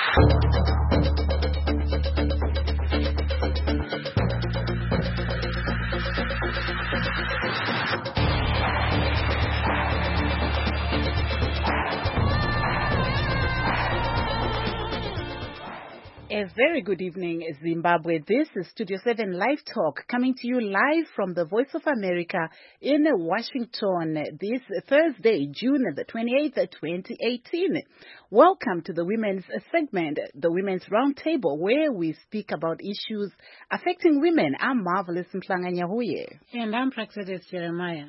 A very good evening, Zimbabwe. This is Studio 7 Live Talk, coming to you live from the Voice of America in Washington this Thursday, June the 28th, 2018. Welcome to the Women's segment, the Women's Roundtable, where we speak about issues affecting women. I'm Marvelous Mhlanganya Huye. And I'm Praxedes Jeremiah.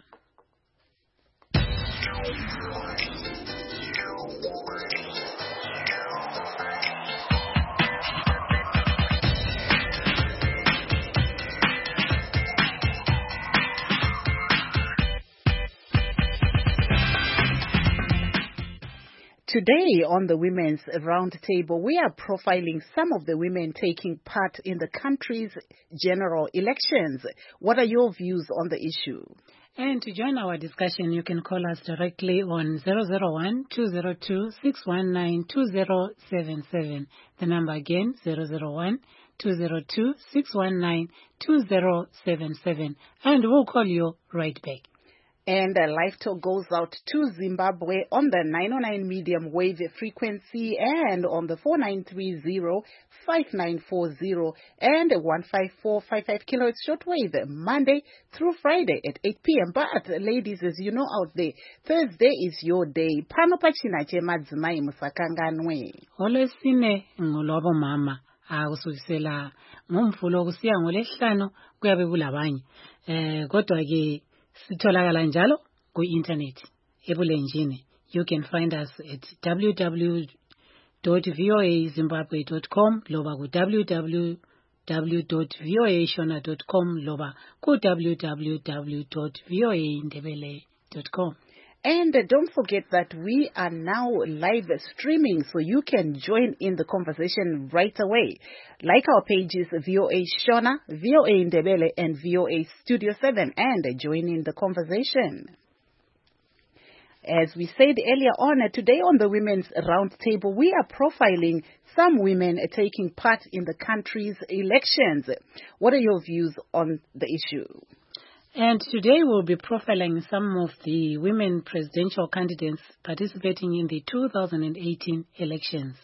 Today on the Women's Roundtable, we are profiling some of the women taking part in the country's general elections. What are your views on the issue? And to join our discussion, you can call us directly on 001-202-619-2077. The number again, 001-202-619-2077. And we'll call you right back. And Live Talk goes out to Zimbabwe on the 909 medium wave frequency and on the 4930-5940 and 15455 kilohertz shortwave, Monday through Friday at 8 p.m. But ladies, as you know out there, Thursday is your day. Pano pachina che madzimai musakanganwe. Olwesine ngolwabo mama akusukisela ngomvulo kusiya ngoLesihlanu kuyabe kulabanye. Kodwa ke sitholakala njalo ku-internet ebulenjini. You can find us at www.voazimbabwe.com loba ku www.voashona.com loba ku www.voaindebele.com. And don't forget that we are now live streaming, so you can join in the conversation right away. Like our pages, VOA Shona, VOA Indebele, and VOA Studio 7, and join in the conversation. As we said earlier on, today on the Women's Roundtable, we are profiling some women taking part in the country's elections. What are your views on the issue? And today we'll be profiling some of the women presidential candidates participating in the 2018 elections.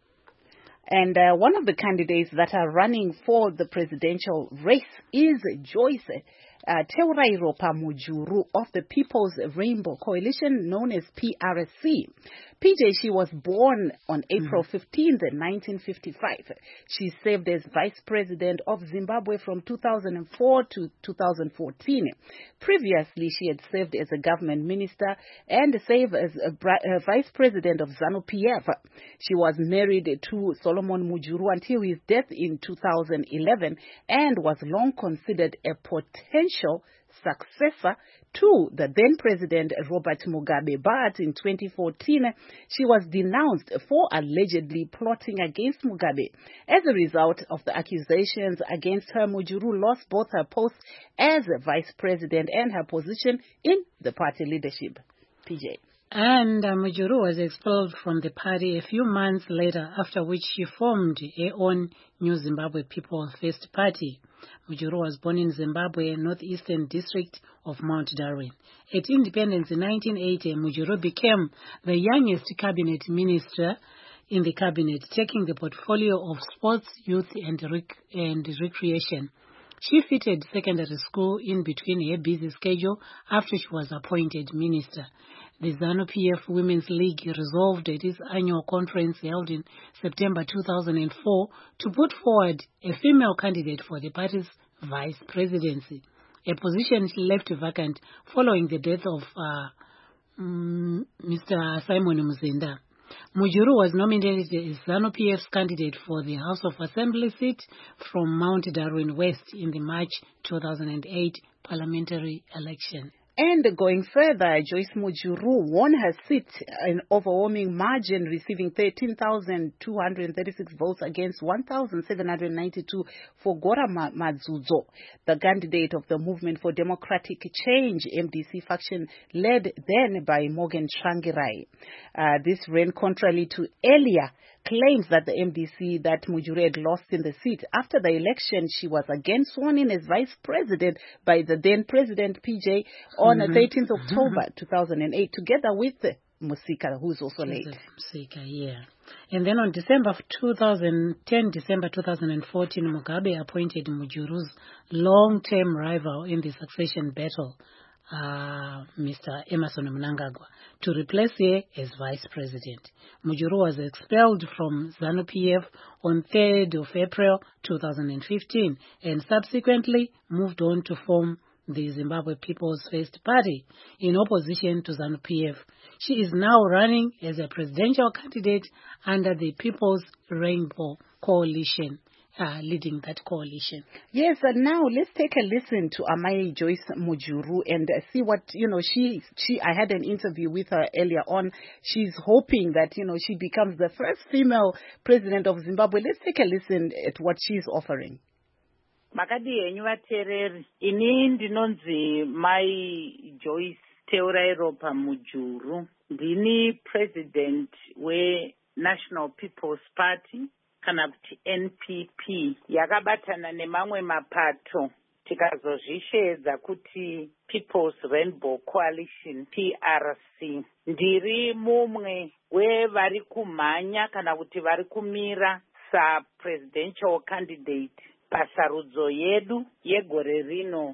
And one of the candidates that are running for the presidential race is Joyce Teurairopa Mujuru of the People's Rainbow Coalition, known as PRC. PJ, she was born on April 15th, 1955. She served as Vice President of Zimbabwe from 2004 to 2014. Previously, she had served as a government minister and served as a Vice President of ZANU-PF. She was married to Solomon Mujuru until his death in 2011 and was long considered a potential successor to the then President Robert Mugabe. But in 2014, she was denounced for allegedly plotting against Mugabe. As a result of the accusations against her, Mujuru lost both her post as Vice President and her position in the party leadership. PJ. And Mujuru was expelled from the party a few months later, after which she formed her own New Zimbabwe People First Party. Mujuru was born in Zimbabwe, northeastern district of Mount Darwin. At independence in 1980, Mujuru became the youngest cabinet minister in the cabinet, taking the portfolio of sports, youth, and recreation. She fitted secondary school in between her busy schedule after she was appointed minister. The ZANU-PF Women's League resolved at its annual conference held in September 2004 to put forward a female candidate for the party's vice presidency, a position left vacant following the death of Mr. Simon Muzinda. Mujuru was nominated as ZANU-PF's candidate for the House of Assembly seat from Mount Darwin West in the March 2008 parliamentary election. And going further, Joyce Mujuru won her seat in overwhelming margin, receiving 13,236 votes against 1,792 for Gora Mazuzo, the candidate of the Movement for Democratic Change, MDC faction, led then by Morgan Tsvangirai. This ran contrary to earlier claims that the MDC that Mujuru had lost in the seat. After the election, she was again sworn in as vice president by the then president PJ on the 13th of October 2008, together with Musika, who's also late. Musika, yeah. And then on December 2014, Mugabe appointed Mujuru's long-term rival in the succession battle, Mr. Emerson Mnangagwa, to replace her as vice president. Mujuru was expelled from ZANU-PF on 3rd of April 2015 and subsequently moved on to form the Zimbabwe People's First Party in opposition to ZANU-PF. She is now running as a presidential candidate under the People's Rainbow Coalition, leading that coalition. Yes, and now let's take a listen to Amai Joyce Mujuru and see what, I had an interview with her earlier on. She's hoping that, she becomes the first female president of Zimbabwe. Let's take a listen at what she's offering. Makadi henyu vateereri, ini ndinonzi Mai Joyce Teurairopa Mujuru. Ndini president we-National People's Party, kana kuti NPP, yakabatana nemamwe mapato tikazozvisheedza kuti People's Rainbow Coalition, PRC. Ndiri mumwe wevari kumhanya kana kuti vari kumira sa-presidential candidate pasarudzo yedu yegore rino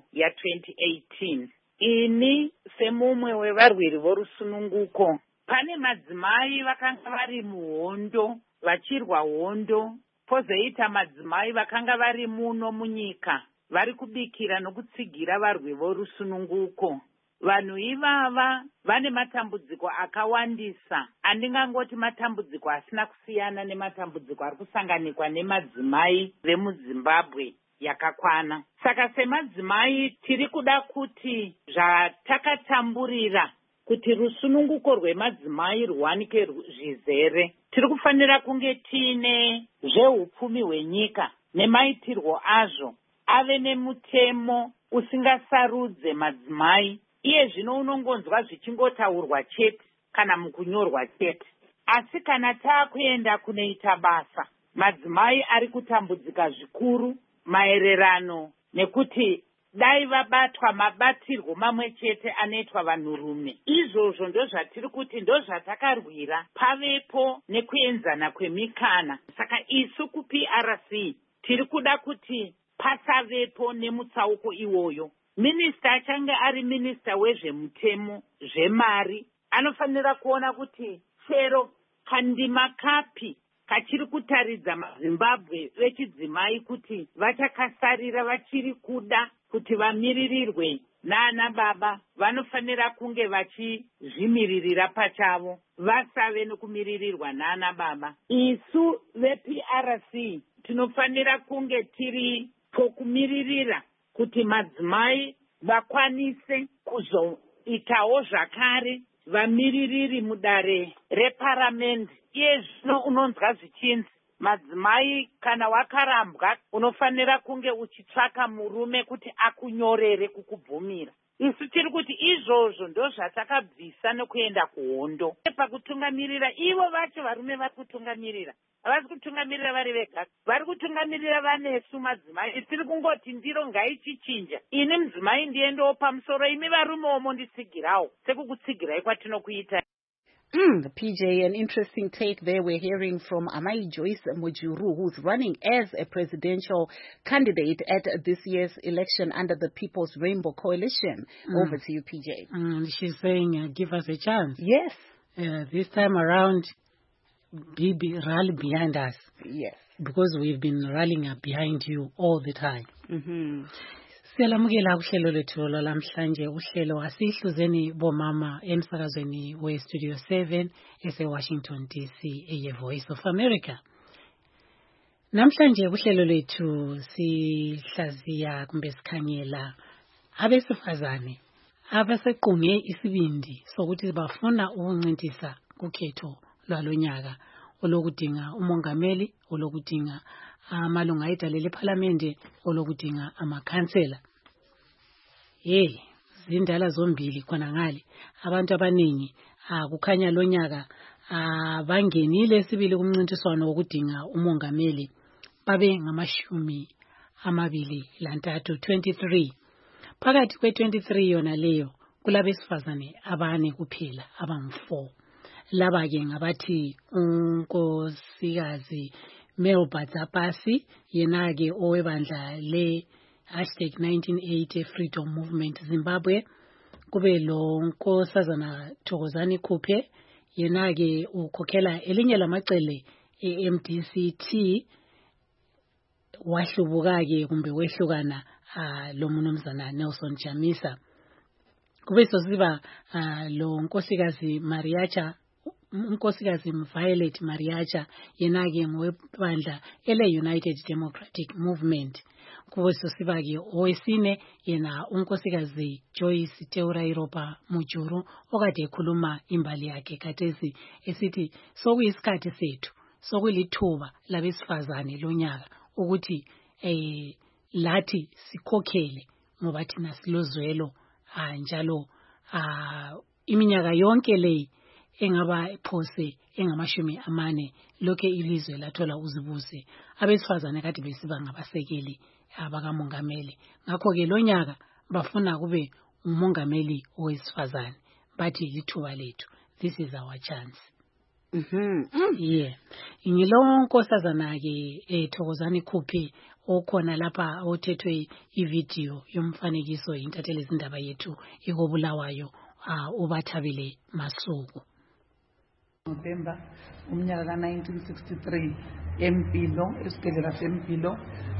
ya2018. Ini semumwe wevarwiri vorusununguko, pane madzimai vakanga vari muhondo vachirwa hondo, pozoita madzimai vakanga vari muno munyika vari kubikira nokutsigira varwi vorusununguko. Vanhu ivava vane matambudziko akawandisa, andingangoti matambudziko asina kusiyana nematambudziko ari kusanganikwa nemadzimai vemuZimbabwe yakakwana. Saka semadzimai tiri kuda kuti zvatakatamburira kuti rusununguko rwemadzimai rwanike zvizere, tiri kufanira kunge tiine zveupfumi hwenyika nemaitirwo azvo ave nemutemo usingasarudze madzimai. Iye zvino unongonzwa zvichingotaurwa chete kana mukunyorwa chete, asi kana taakuenda kunoita basa, madzimai ari kutambudzika zvikuru maererano nekuti dai vabatwa mabatirwo mamwe chete anoitwa vanhurume. Izvozvo ndozvatiri kuti ndozvatakarwira pavepo nekuenzana kwemikana. Saka isu ku-PRC tiri kuda kuti pasavepo nemutsauko iwoyo. Minista achange ari minista wezvemutemo zvemari anofanira kuona kuti chero kandima kapi kachiri kutaridza maZimbabwe vechidzimai kuti vachakasarira vachiri kuda kuti vamiririrwe naana baba, vanofanira kunge vachizvimiririra pachavo, vasave nokumiririrwa naana baba. Isu vePRC tinofanira kunge tiri pokumiririra kuti madzimai vakwanise kuzoitawo zvakare vamiririri mudare reparamende. Iye zvino unonzwa zvichinzi madzimai kana wakarambwa unofanira kunge uchitsvaka murume kuti akunyorere kukubvumira. Isu tiri kuti izvozvo ndozvatakabvisa nokuenda kuhondo. Pakutungamirira ivo vacho varume vari kutungamirira, havasi kutungamirira vari vega, vari kutungamirira vanesu madzimai. Tiri kungoti ndiro ngaichichinja, ini mudzimai ndiendewo pamusoro, imi varumewo monditsigirawo sekukutsigirai kwatinokuita. PJ, an interesting take there. We're hearing from Amai Joyce Mujuru, who's running as a presidential candidate at this year's election under the People's Rainbow Coalition. Over to you, PJ. She's saying, give us a chance. Yes. This time around, rally behind us. Yes. Because we've been rallying behind you all the time. Siyalamukela uhlelo lethu lamhlanje, uhlelo asihluzeni bomama emsakazweni we-Studio 7 ese-Washington DC, eye-Voice of America. Namhlanje uhlelo lethu sihlaziya kumbe sikhangela abesifazane abasequnge isibindi sokuthi bafuna ukuncintisa kukhetho lwalonyaka olokudinga umongameli, olokudinga amalunga ayidalele ephalamende, olokudinga amakhansela. Zindala zombili khona ngale. Abantu abaningi kukhanya lonyaka bangenile sibili kumncintiswano wokudinga umongameli babe ngamashumi amabili lantathu 23. Phakathi kwe-23 yona leyo kulabesifazane abane kuphela abang4. Laba ke ngabathi unkosikazi Melba Dzapasi, yena ke owebandla le #1980 Freedom Movement Zimbabwe. Kube lo nkosazana Thokozani Khuphe, yena ke ukhokhela elinye lamacele eMDCT. Wahlubuka ke kumbe wehlukana lo mnumzana Nelson Chamisa. Kube sosiba lo nkosikazi Mariacha, unkosikazi Violet Mariacha, yena ke ngowebandla ele-United Democratic Movement. Kube sosiba ke owesine yena unkosikazi Joyce Teurairopa Mujuru, okade ekhuluma imbali yakhe khathesi esithi sokuyisikhathi sethu sokulithuba labesifazane lonyaka ukuthi lathi sikhokhele ngoba thina silozwelo njalo iminyaka yonke le engaba phose engamashumi amane lokho ilizwe lathola uzibuse abesifazane kade besiba ngabasekeli abakamongameli. Ngakho ke lonyaka bafuna kube umongameli owesifazane, bathi lithuba lethu, this is our chance. Yeah, ngilo nkosazana ke Thokozani Khuphe okhona lapha othethwe ivideo yomfanekiso intatheli izindaba yethu ikobulawayo ubathabile Masuku. November umnyaka ka1963 eMpilo, esibhedlela seMpilo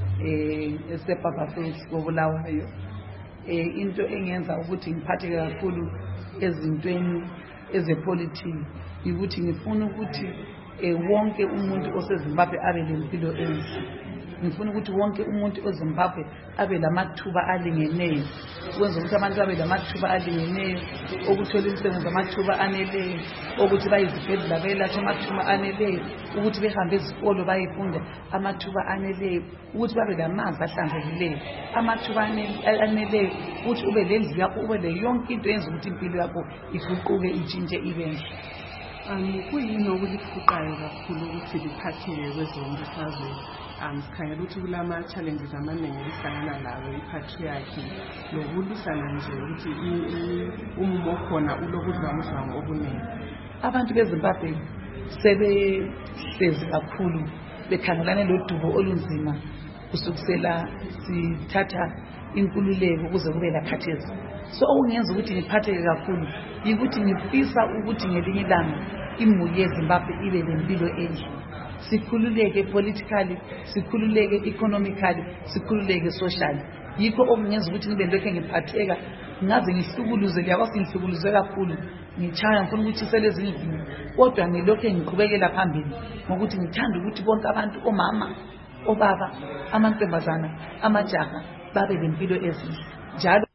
eseBarberton kobulawayo. Into engenza ukuthi ngiphatheke kakhulu ezintweni ezepolitiki ukuthi ngifuna ukuthi wonke umuntu oseZimbabwe abe lempilo enhle. Ngifuna ukuthi wonke umuntu oZimbabwe abe lamathuba alingeneyo, ukwenza ukuthi abantu abe lamathuba alingeneyo, ukuthola imisebenzi amathuba aneleyo, ukuthi bayizibhedlela belatshwe amathuba aneleyo, ukuthi behambe ezikolo bayifunda amathuba aneleyo, ukuthi babe lamanzi ahlanzekileyo, amathuba aneleyo, ukuthi ube lendlu yakho, ube le yonke into yenza ukuthi impilo yakho iguquke itshintshe ibe nhle. Kuyini okuliphuqayo kakhulu ukuthi liphatheke kwezombusazwe? Sikhangela ukuthi kulama-challenges amaningi elihlangana lawo ipatriarchy nokulwisana nje ukuthi umumo okhona ulokudlwangudlwangu obuningi. Abantu beZimbabwe sebehlezi kakhulu bekhangelane lodubo olunzima kusukisela sithatha inkululeko kuze kube lakhathesi. So okungenza ukuthi ngiphatheke kakhulu yikuthi ngifisa ukuthi ngelinye ilanga imuli yeZimbabwe ibe lempilo enhle, sikhululeke politically, sikhululeke economically, sikhululeke socially. Yikho okungenza ukuthi ngibe lokho ngiphatheka ngaze ngihlukuluze, liyakwazi ngihlukuluze kakhulu, ngitshaya ngifuna ukuthi selezinye izinto, kodwa ngilokho ngiqhubekela phambili ngokuthi ngithanda ukuthi bonke abantu, omama, obaba, amantombazana, amajaha babe lempilo ezinhle njalo.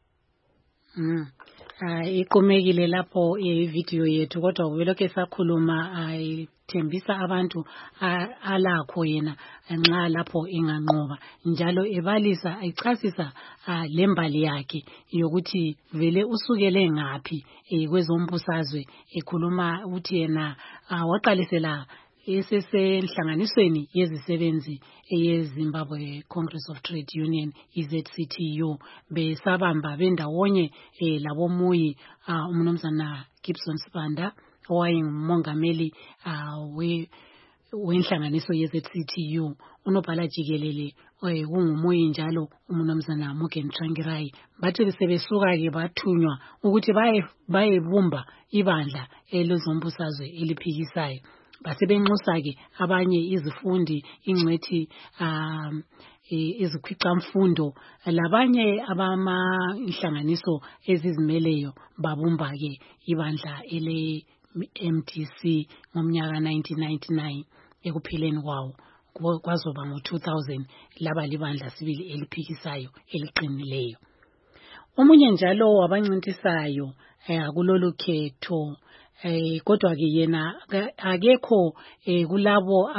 Iqhumekile lapho ivideo yethu, kodwa ubelokhe sakhuluma ayithembisa abantu alakho yena nxa lapho inganqoba, njalo ebalisa echasisa lembali yakhe yokuthi vele usukele ngaphi kwezombusazwe, ekhuluma ukuthi yena waqalisela esesenhlanganisweni yezisebenzi eyeZimbabwe Congress of Trade Union ZCTU, besabamba bendawonye labomuyi umnumzana Gibson Sibanda owayengumongameli wenhlanganiso yeZCTU, unobhala jikelele kungumuyi njalo umnumzana Mugen Tsvangirai. Bathi sebesuka ke bathunywa ukuthi bayebumba ibandla elezombusazwe eliphikisayo. Basebenxusa ke abanye izifundi, ingcwethi izikhwicamfundo, labanye abama inhlanganiso ezizimeleyo babumba ke ibandla ele MDC ngomnyaka 1999. Ekupheleni kwawo kwazoba ngo-2000 laba libandla sibili eliphikisayo eliqinileyo. Omunye njalo wabancintisayo kulolu khetho, kodwa ke yena akekho kulabo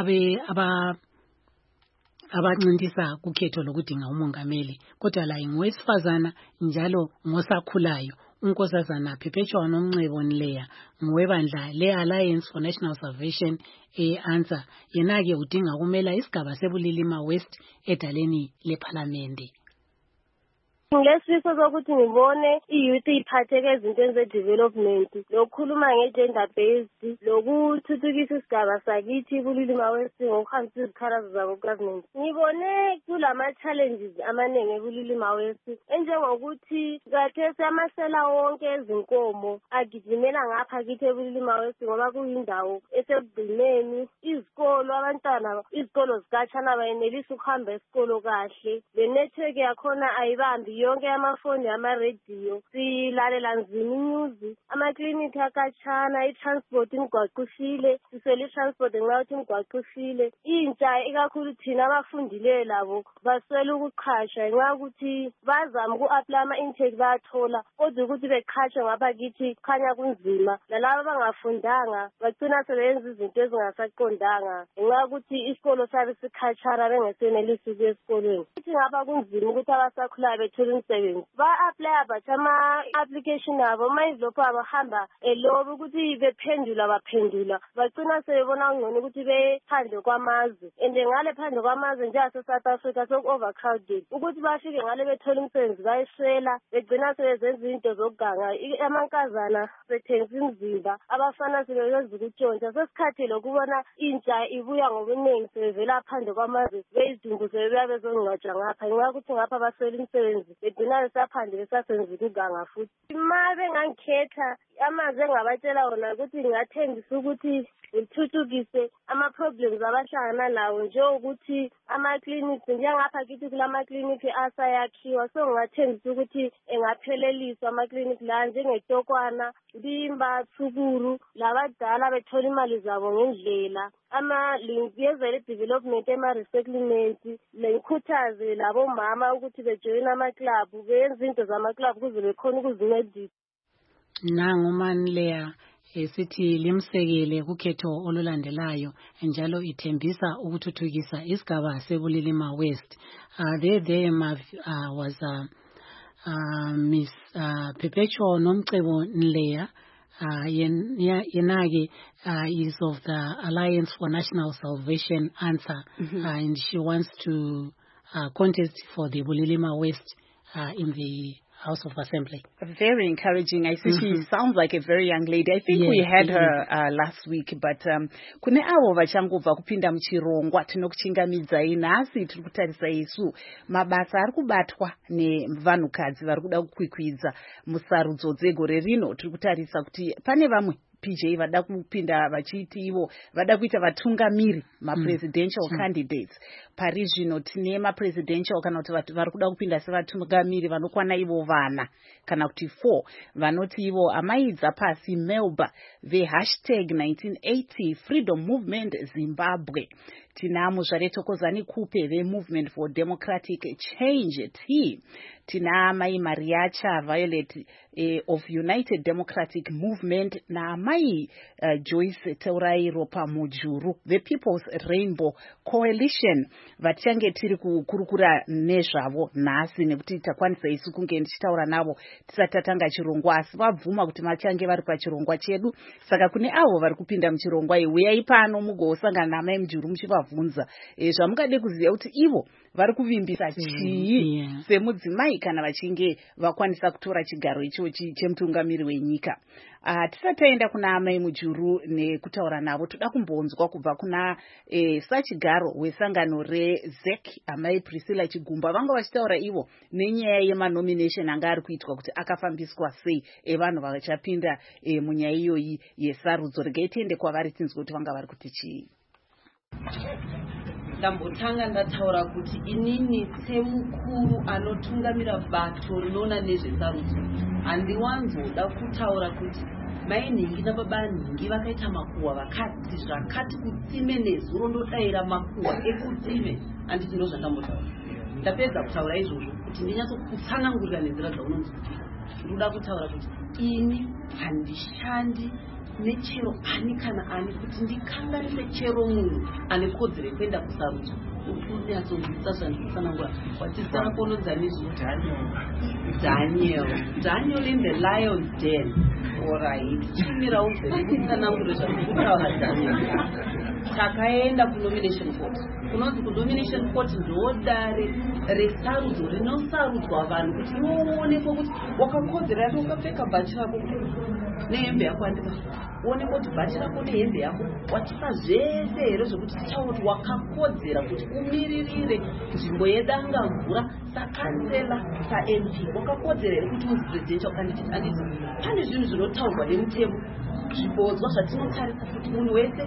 abancintisa kukhetho lokudinga umongameli, kodwa la ngowesifazana njalo ngosakhulayo unkosazana Perpetua Nomncebo Nleya ngowebandla le-Alliance for National Salvation e-ANSA yena-ke udinga ukumela isigaba seBulilima West edaleni lephalamende. Ngesifiso sokuthi ngibone i-youth iphatheke ezintweni ze-development lokukhuluma nge-gender based lokuthuthukisa isigaba sakithi Bulilima West ngokuhambisa izikhalazo zabo ku-government. Ngibone kulama-challenges amaningi eBulilima West enjengokuthi kathesi amasela wonke ezinkomo agijimela ngapha kithi eBulilima West ngoba kuyindawo esekugcineni. Izikolo abantwana izikolo zikatshana bayenelisa ukuhamba esikolo kahle. Le network yakhona ayibambi yonke amafoni ama-radio silalela nzima inews amaklinikhi akatshana i-transport imigwaqo ifile siswele i-transport ngenxa yokuthi imigwaqo ifile. Intsha ikakhulu thina abafundileyo labo baswele ukuqhasha ngenxa yokuthi bazama uku-aplaya ama-intake bayathola kodwa ukuthi beqhashe ngapha kithi kukhanya kunzima. Nalabo abangafundanga bagcina sebenza izinto ezingasaqondanga ngenxa yokuthi isikolo sabe sikhatshana bengesenelisi ukuya esikolweni. Kuthi ngapha kunzima ukuthi abasakhulayo bethole umsebenzi ba-aplaya but ama-application abo mayizilopho abahamba elobi ukuthi bephendula bagcina sebebona kungcono ukuthi bephandle kwamazwe and ngale phandle kwamazwe njengase-South Africa soku-overcrowded ukuthi bafike ngale bethole umsebenzi bayiswela begcina sebezenza izinto zokuganga amankazana bethengisa imizimba abafana sebeyenza ukutshontsha. Sesikhathi lokubona intsha ibuya ngobuningi sebevela phandle kwamazwe beyizidumbu sebebuya bezongcwatshwa ngapha ngenxa yokuthi ngapha baswela imisebenzi begcina besaphandle besasenza ukuganga futhi. Ma bengangikhetha amazwi engabatshela wona ukuthi ngingathembisa ukuthi ngithuthukise ama-problems abahlangana lawo njengokuthi ama-clinics njengapha kithi kulama-clinic asayakhiwa so ngingathembisa ukuthi engapheleliswa ama-clinic la njengetokwana Mbimba Thukuru labadala bethola imali zabo ngendlela ama-linkiyezele i-development ema-resettlement lengikhuthaze labomama ukuthi bejoyine ama-club benze into zama-club ukuze bekhona ukuzincedisa. Nangu Manleya sithi limsekele kukhetho olulandelayo njalo ithembisa ukuthuthukisa isigaba seBulilima West. There was Miss Perpetua Nomncebo Nleya yenake is of the Alliance for National Salvation ANSA and she wants to contest for the Bulilima West in the House of Assembly. Very encouraging. I see she sounds like a very young lady. I think we had her last week, but kune avo vachangobva kupinda muchirongwa tinokuchingamidza inhasi tiri kutarisa isu mabasa ari kubatwa nevanhukadzi vari kuda kukwikwidza musarudzo dzegore rino. Tiri kutarisa kuti pane vamwe PJ vada kupinda vachiti ivo vada kuita vatungamiri ma-presidential candidates. Pari zvino tine ma-presidential kana kuti vatu vari kuda kupinda sevatungamiri vanokwana ivo vana kana kuti 4 vanoti ivo amaidza pasi Melba vehashtag 1980 Freedom Movement Zimbabwe. Tina Muzvare Thokozani Kupe veMovement for Democratic Change T. Tina Mai Mariacha Violet of United Democratic Movement na Mai Joyce Teurairopa Mujuru the People's Rainbow Coalition. Vachange tiri kukurukura nezvavo nhasi nekuti takwanisa isu kunge ndichitaura navo tisatatanga chirongwa asi vabvuma kuti machange vari pachirongwa chedu. Saka kune avo vari kupinda muchirongwa uyai pano mugosangana namai Mujuru muchivabvunza zvamungade kuziva kuti ivo vari kuvimbisa chii semudzimai kana vachinge vakwanisa kutora chigaro ichochi chemutungamiri wenyika. Tisataenda kuna amai Mujuru nekutaura navo toda kumbonzwa kubva kuna sachigaro wesangano reZEC amai Priscilla Chigumba vanga vachitaura ivo nenyaya yemanomination anga ari kuitwa kuti akafambiswa sei evanhu vachapinda munyaya iyoyi yesarudzo. Regai tiende kwavari tinzwe kuti vanga vari kuti chii. Ndambotanga ndataura kuti inini semukuru anotungamira bato rinoona nezvesarudzo handiwanzoda kutaura kuti mai nhingi nababa nhingi vakaita makuhwa vakati zvakati kutsime nezuro ndodaira makuhwa ekutsime handiti ndo zvandambotaura. Ndapedza kutaura izvozvo kuti ndinyatsokutsanangurira nenzira dzaunonzipika ndoda kutaura kuti ini handishandi nechero ani kana ani kuti ndikanganise chero munhu ane kodzero kuenda kusarudzo unyatsozidzisa zvandikutsanangura watisana konodzaniswa Daniel in the lion's den. Alright, chimira uzere kutsanangura zvandikutaura Daniel. Takaenda kunomination court. Kunonzi kunomination court ndodare resarudzo rinosarudzwa vanhu kuti iwoonekwe kuti wakakodzera yako ukapfeka bhachi rako nehembe yako andika uonekwe kuti bhachi rako nehembe yako watipa zvese here zvokuti tichaona kuti wakakodzera kuti umiririre nzvimbo yedangamvura sakansela saMP wakakodzera here kuti uzi presidential candidate handiti pane zvinhu zvinotaurwa nemutemo zvibodzwa zvatinotarisa kuti munhu wese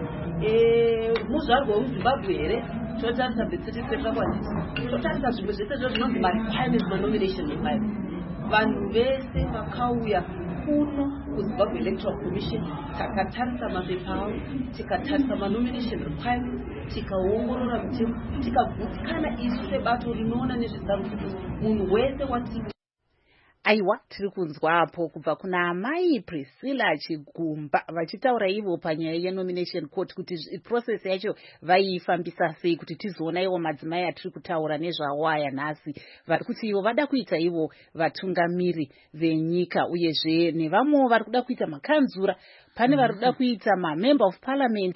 muzvarwa wemuzimbabwe here totarisa betsetisepa kwanditi totarisa zvimwe zvese zvo zvinonzi ma-requirements ma-nomination requirements vanhu vese vakauya kuno kuzimbabwe electoral commission takatarisa mapepa avo tikatarisa ma-nomination requirements tikaongorora mutemo tikagutsikana isu sebato rinoona nezvesarudzo munhu wese wati aiwa tiri kunzwapo kubva kuna amai Priscilla Chigumba vachitaura ivo panyaya yenomination court kuti process yacho vaifambisa sei kuti tizoona ivo madzimai atiri kutaura nezvawo aya nhasi vari kuti ivo vada kuita ivo vatungamiri venyika uyezve nevamwewo vari kuda kuita makanzura pane vari kuda kuita mamember of parliament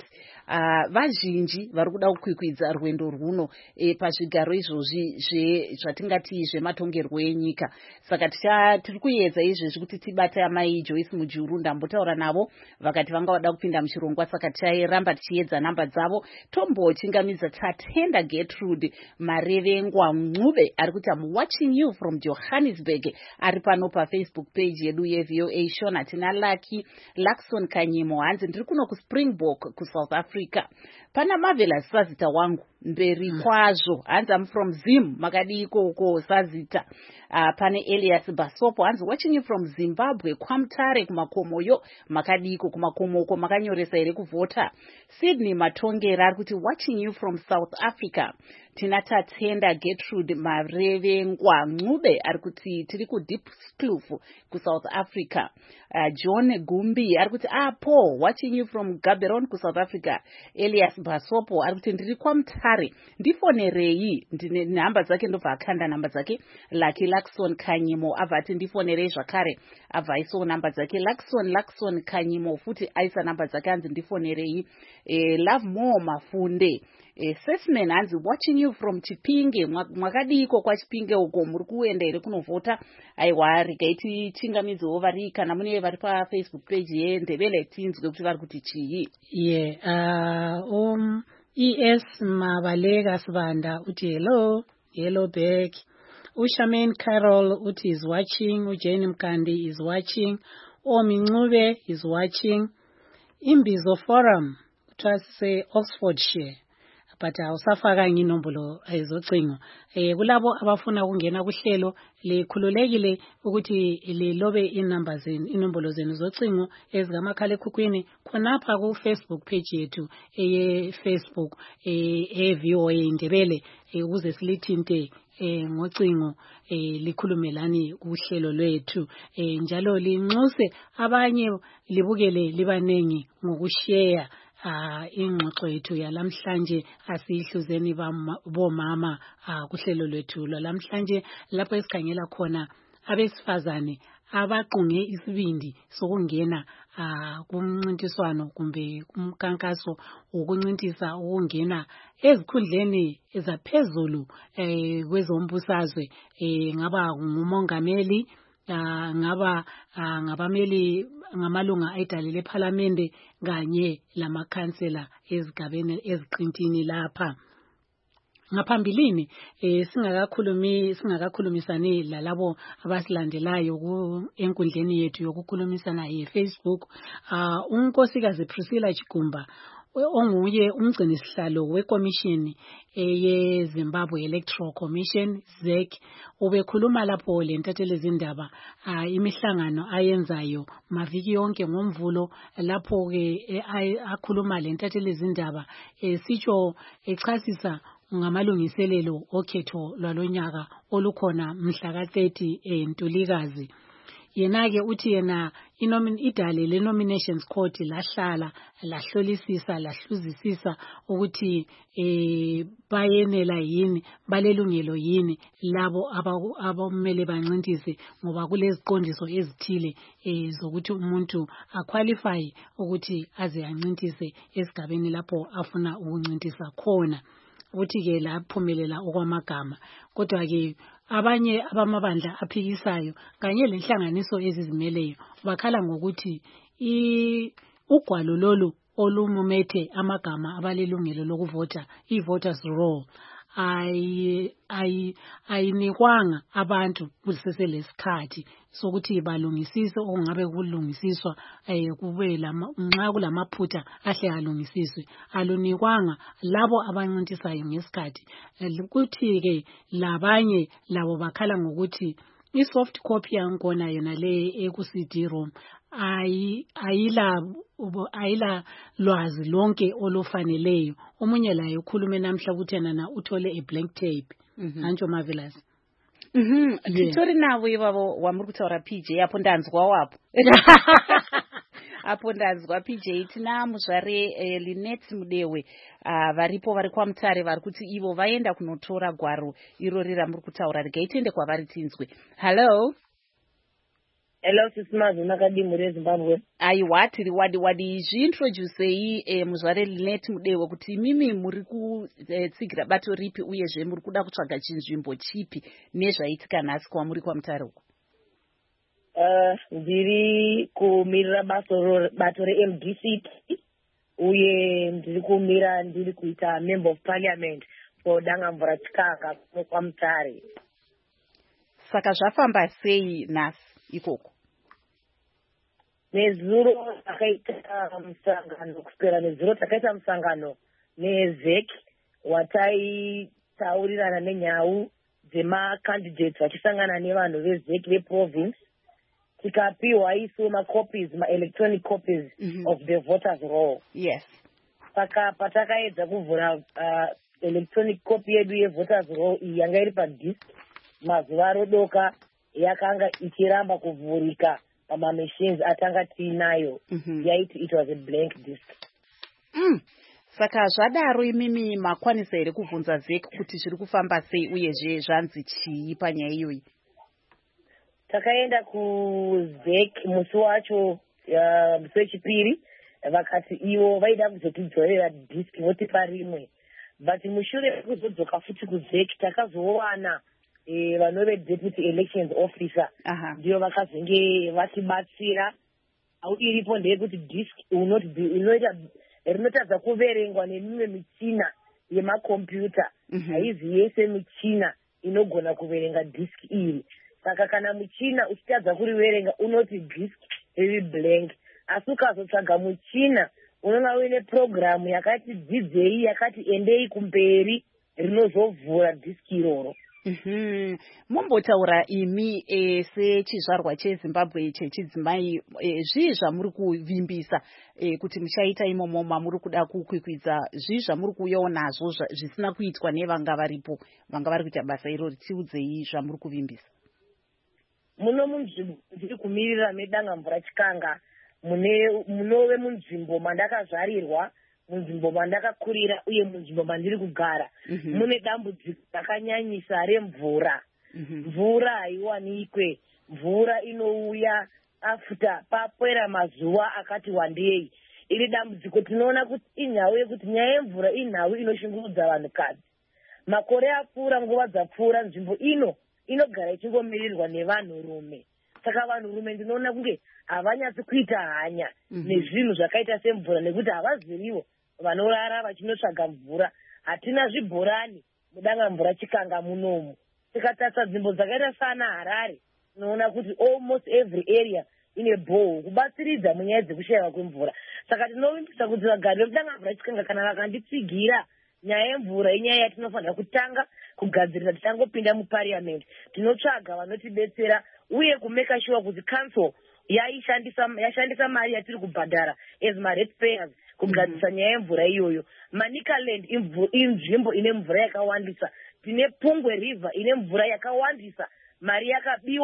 vazhinji vari kuda kukwikwidza rwendo rwuno pazvigaro izvozvi zvatingati zvematongerwo enyika saka tiri kuedza izvezvi kuti tibate amai Joyce Mujuru ndambotaura navo vakati vanga vada kupinda muchirongwa saka ticharamba tichiedza namba dzavo tombochingamidza Tatenda Gertrude Marevengwa Mncube ari kuti I'm watching you from Johannesburg ari pano paFacebook page yedu yeVOA Shona tina Lakson Kanyimo hanzi ndiri kuno kuSpringbok kuSouth Africa pana Marvelous Sazita wangu mberi kwazvo hanzi I'm from Zim makadi ikoko Sazita pane Elias Basopo hanzi watching you from Zimbabwe kwamtare kumakomoyo makadi iko kumakomoko makanyoresa here kuvhota Sydney Matongera ari kuti watching you from South Africa tina Tatenda Gertrude Marevengwa Mncube ari kuti tiri kuDiepskloof kuSouth Africa John Gumbi ari kuti apo watching you from Gaborone kuSouth Africa Elias Basopo ari kuti ndiri kwamtare ndifonerei ndine nhamba dzake ndobva akanda nhamba dzake Lucky Lakson Kanyimo abva ati ndifonerei zvakare abva aisawo nhamba dzake Lakson Kanyimo futi aisa nhamba dzake hanzi ndifonerei Love More Mafunde Sesman hanzi watching you from Chipinge mwakadiko kwaChipinge uko muri kuenda here kunovhota aiwa regai chingamidzewo vari kana mune vari paFacebook page yeNdebele tinzwe kuti vari kuti chii ES Mabaleka Sibanda uthi hello back Ushaman Carol uthi is watching Ujane Mkandi is watching Omi Ncube is watching Imbizo Forum say Oxfordshire but awusafaka inombolo ezocingo kulabo abafuna ukungena kuhlelo likhululekile ukuthi lilobe inombolo zenu zocingo ezingamakhala ekhukhwini khonapha ku Facebook page yethu Facebook eVOA Ndebele ukuze silithinte ngocingo likhulumelani kuhlelo lwethu njalo linxuse abanye libukele libanengi ngokushare ingxoxo yethu yalamhlanje asihluzeni bomama kuhlelo lwethu lamhlanje lapho esikhangela khona abesifazane abaqunge isibindi sokungena kumncintiswano kumbe kumkankaso wokuncintisa ukungena ezikhundleni ezaphezulu kwezombusazwe ngaba ngumongameli ngaba ngabameli ngamalunga ayidalile eParliament kanye lamakhansela ezigabeni eziqintini lapha ngaphambilini singakakhulumisani lalabo abasilandelayo enkundleni yethu yokukhulumisana yeFacebook unkosikazi Priscilla Chigumba onguye umgcinisihlalo weCommission yeZimbabwe Electoral Commission ZEC ubekhuluma lapho lentathelezindaba imihlangano ayenzayo maviki yonke ngomvulo lapho ke akhuluma lentathelezindaba sitsho echasisa ngamalungiselelo okhetho lwalonyaka olukhona mhla ka 30 Ntulikazi yena-ke uthi yena idale le-nominations court lahlala lahlolisisa lahluzisisa ukuthi bayenela yini balelungelo yini labo abamele bancintise ngoba kuleziqondiso ezithile zokuthi umuntu aqualify ukuthi aze ancintise esigabeni lapho afuna ukuncintisa khona. Ukuthi-ke laphumelela okwamagama kodwa-ke abanye abamabandla aphikisayo kanye lenhlanganiso ezizimeleyo bakhala ngokuthi ugwalo lolu olumumethe amagama abalelungelo lokuvota i-voters roll ayinikwanga abantu kuseselesikhathi sokuthi balungisise okungabe kulungisiswa kube nxa kulamaphutha ahle alungisiswe alunikwanga labo abancintisayo ngesikhathi. Ukuthi-ke labanye labo bakhala ngokuthi i-soft copy yankona yona le eku-CD-ROM ayila lwazi lonke olufaneleyo. Omunye laye ukhulume namhla ukuthi yena uthole a-blank tape. Hantsho Marvelous. Titori navo ivavo wamuri kutaura PJ apo ndanzwa wapo. Apo ndanzwa PJ tina muzvare Linet Mudewe varipo vari kwaMutare vari kuti ivo vaenda kunotora gwaro irori ramuri kutaura regai tiende kwavari tinzwe. Hello. Hello, Sismazi Makadimu reZimbabwe. Aiwa tiri wadi zviintroducei muzvare Linet Mudewe kuti imimi muri kutsigira bato ripi uyezve muri kuda kutsvaga chinzvimbo chipi nezvaitika nhasi kwamuri kwaMutare uko? Ndiri kumirira bato reMDC uye ndiri kuita member of parliament for Dangamvura Chikanga kwaMutare. Saka zvafamba sei nhasi ikoko? Nezuro takaita musangano kuswera nezuro takaita musangano neZEC wataitaurirana nenyau dzemacandidates vachisangana nevanhu veZEC veprovince tikapiwa isu macopies electronic copies of the voters roll. Yes. Saka patakaedza kuvhura electronic copy yedu yevoters roll iyi yanga iri padisk mazuva rodoka yakanga ichiramba kuvhurika pamamachines atanga tiinayo yaiti it was a blank disk. Saka zvadaro imimi makwanisa here kubvunza ZEC kuti zviri kufamba sei uyezve zvanzi chii panyaya iyoyi? Takaenda kuZEC musi wacho musi wechipiri vakati ivo vaida kuzotidzorera disk votipa rimwe, but mushure mekuzodzoka futi kuZEC takazowana vanove deputy elections officer ndio vakazenge vatibatsira. Au iripo ndeyekuti disk rinotadza kuverengwa nemimwe michina yemakombiyuta haizi yese michina inogona kuverenga disk iri. Saka kana muchina uchitadza kuriverenga unoti disk riri blank, asi ukazotsvaga muchina unonga uine programu yakati dzidzei yakati endei kumberi rinozovhura disk iroro. Mumbotaura imi sechizvarwa cheZimbabwe chechidzimai zvii zvamuri kuvimbisa kuti muchaita imomo mamuri kuda kukwikwidza zvii zvamuri kuuyawo nazvo zvisina kuitwa nevanga varipo vanga vari kuita basa irori? Tiudzei zvamuri kuvimbisa. Muno munzvimbo ndiri kumirira meDangamvura Chikanga munove munzvimbo mandakazvarirwa, munzvimbo mandakakurira uye munzvimbo mandiri kugara mune dambudziko rakanyanyisa remvura. Mvura haiwanikwe, mvura inouya after papera mazuva akati wandei. Iri dambudziko tinoona kuti inhau yekuti nyaya yemvura inhau inoshungurudza vanhukadzi. Makore apfuura, nguva dzapfuura, nzvimbo inogara ichingomirirwa nevanhurume. Saka vanhurume ndinoona kunge havanyatsi kuita hanya nezvinhu zvakaita semvura nekuti havaziviwo vanorara vachinotsvaga mvura. Hatina zvibhorani muDangamvura Chikanga munomu. Tikatarisa nzvimbo dzakaita sana Harare tinoona kuti almost every area ine bhoho kubatsiridza munyaya dzekushayiwa kwemvura. Saka tinovimbisa kuti vagari vemuDangamvura Chikanga kana vakanditsigira nyaya yemvura inyaya yatinofanira kutanga kugadzirira tichangopinda muparliament. Tinotsvaga vanotibetsera uye kumeka sure kuti council yashandisa mari yatiri kubhadhara as ma-ratepayers kugadzirisa nyaya yemvura iyoyo. Manicaland inzvimbo ine mvura yakawandisa. Tine Pungwe River ine mvura yakawandisa. Mari yakabiwa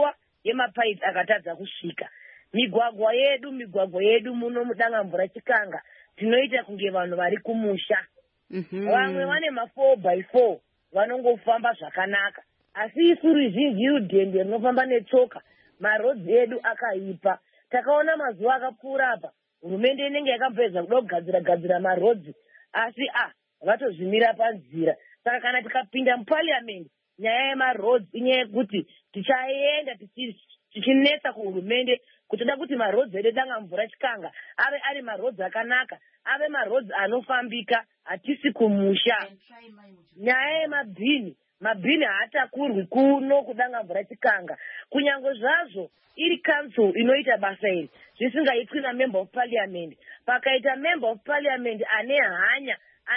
yemapaipi akatadza kusvika. Migwagwa yedu muno mudangamvura Chikanga tinoita kunge vanhu vari kumusha. Vamwe vane ma4x4 vanongofamba zvakanaka, asi isu ruzhinji rudhende runofamba netsoka, marodzi edu akaipa. Takaona mazuva akapfuura apa hurumende inenge yakapedza kuda kugadzira marodzi, asi vatozvimira panzira. Saka kana tikapinda muparliament nyaya yemarodzi inyaya yekuti tichaenda tichinetsa kuhurumende kuti toda kuti marodzi edu Dangamvura Chikanga ave ari marodzi akanaka, ave marodzi anofambika, hatisi kumusha. Nyaya yemabhini haatakurwi kuno kuDangamvura Chikanga, kunyange zvazvo iri council inoita basa iri zvisingaitwi namember of parliament. Pakaita member of parliament ane hanya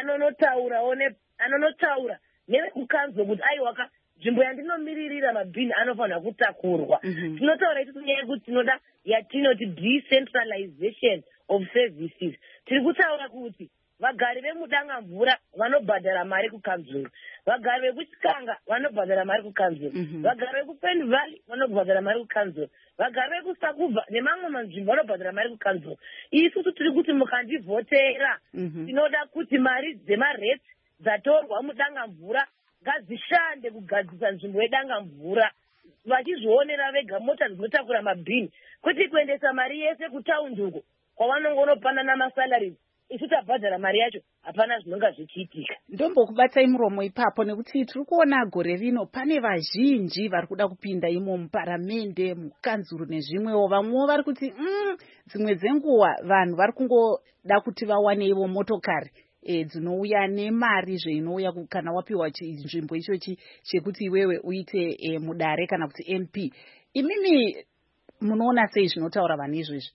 anonotaura nevekukanzlo kuti aiwaka nzvimbo yandinomiririra mabhini anofanira kutakurwa. Tinotaura iti nyaya yekuti tinoda yatinoti decentralization of services. Tiri kutaura kuti vagari vemudangamvura vanobhadhara mari kukanzuro, vagari vekuchikanga vanobhadhara mari kukanzuro, vagari vekupen valley vanobhadhara mari kukanzuro, vagari vekusakubva nemamwe manzvimbo vanobhadhara mari kukanzuro. Isusu tiri kuti mukandivhotera tinoda kuti mari dzemaretsi dzatorwa mudangamvura ngadzishande kugadzisa nzvimbo yedangamvura, vachizvionera vega mota dzinotakura mabhini, kwete kuendesa mari yese kutaundi uko kwavanongonopanana masalaries. Isu tabhadhara mari yacho hapana zvinonga zvichiitika. Ndombokubatsai muromo ipapo nekuti tiri kuona gore rino pane vazhinji vari kuda kupinda imo muparamende, mukanzuro nezvimwewo. Vamwewo vari kuti dzimwe dzenguva vanhu vari kungoda kuti vawane ivo motokari dzinouya nemari zvainouya kana wapiwa nzvimbo ichochi chekuti iwewe uite mudare kana kuti MP. Imimi munoona sei zvinotaura vanhu izvezvi?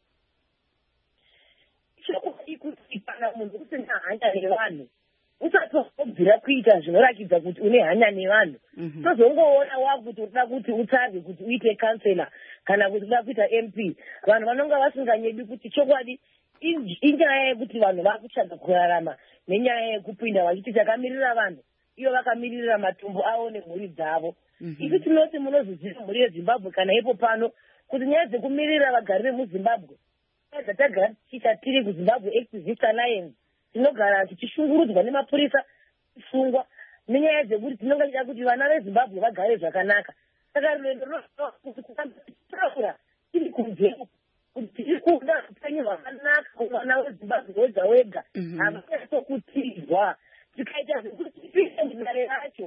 Kana munhu usina hanya nevanhu usati wabvira kuita zvinorakidza kuti une hanya nevanhu, tozongoona wakuti unoda kuti utsarwe kuti uite kansela kana kuti unoda kuita MP. Vanhu vanonga vasinganyedi kuti chokwadi inyaya yekuti vanhu vakutsvaga kurarama nenyaya yekupinda vachiti takamirira vanhu, iyo vakamirira matumbu avo nemhuri dzavo. Isu tinoti munoziziva mhuri yeZimbabwe kana ipo pano kuti nyaya dzekumirira vagari vemuZimbabwe dzatagara tichita tiri kuZimbabwe Activist Alliance tinogara tichishungurudzwa nemapurisa kufungwa nenyaya dzekuti tinonga tichida kuti vana veZimbabwe vagare zvakanaka. Saka rwendo rinotaura tiri kunze kuti tiri kuda upenyu hwakanaka kumwana weZimbabwe wega wega, havanasokutirwa tikaita zvekuti tipinde mudare racho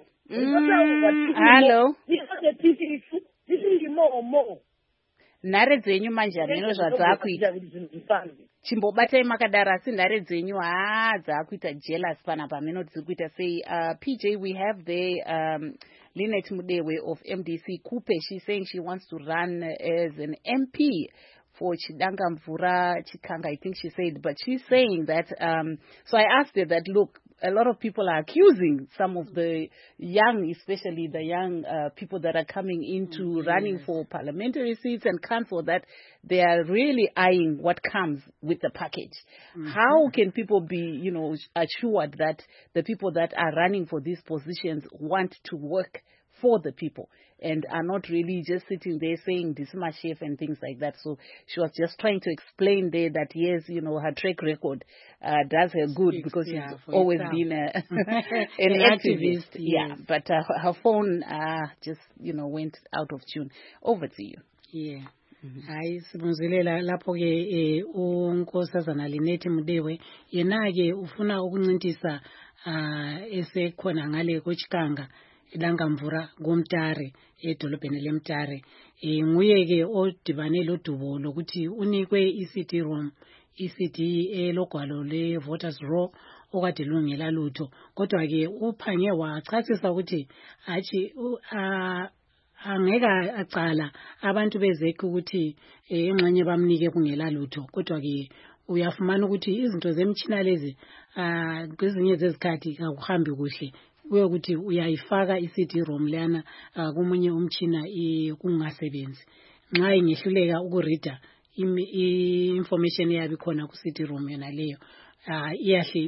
tisirimomo. Nhare dzenyu manje hameno zvadzakuita, chimbobatai makadaro, asi nhare dzenyu dzakuita jealous panapa hameno dziri kuita sei. PJ, we have there Lynette Mudewe of MDC Kupe. She's saying she wants to run as an MP for Chidangamvura Chikanga, I think she said, but she's saying that, so I asked her that, look, a lot of people are accusing some of the young, especially the young people that are coming into running for parliamentary seats and council, that they are really eyeing what comes with the package. How can people be, assured that the people that are running for these positions want to work for the people and are not really just sitting there saying this is my chef and things like that? So she was just trying to explain there that yes, her track record does her good because she's always been an activist. Yeah, but her phone just went out of tune. Over to you. Yeah. Hayi sibongelela lapho ke unkosazana Lynette Mudewe yena ke ufuna ukuncintisa esekhona ngale koChikanga iDangamvura ngomtare edolobheni leMtare. Nguye ke odibane lodubo lokuthi unikwe iCD room, iCD elogwalo le voters roll okade lungela lutho, kodwa ke uphange wachasisa ukuthi athi angeka acala abantu bezeke ukuthi engxenye bamnike kungela lutho, kodwa ke uyafumana ukuthi izinto zemtshina lezi kwezinye zezikhathi akuhambi kuhle, kuye ukuthi uyayifaka iCD ROM lana kumunye umtshina kungasebenzi. Nxa ingehluleka ukurida information yabi khona ku CD ROM yona leyo, iyahle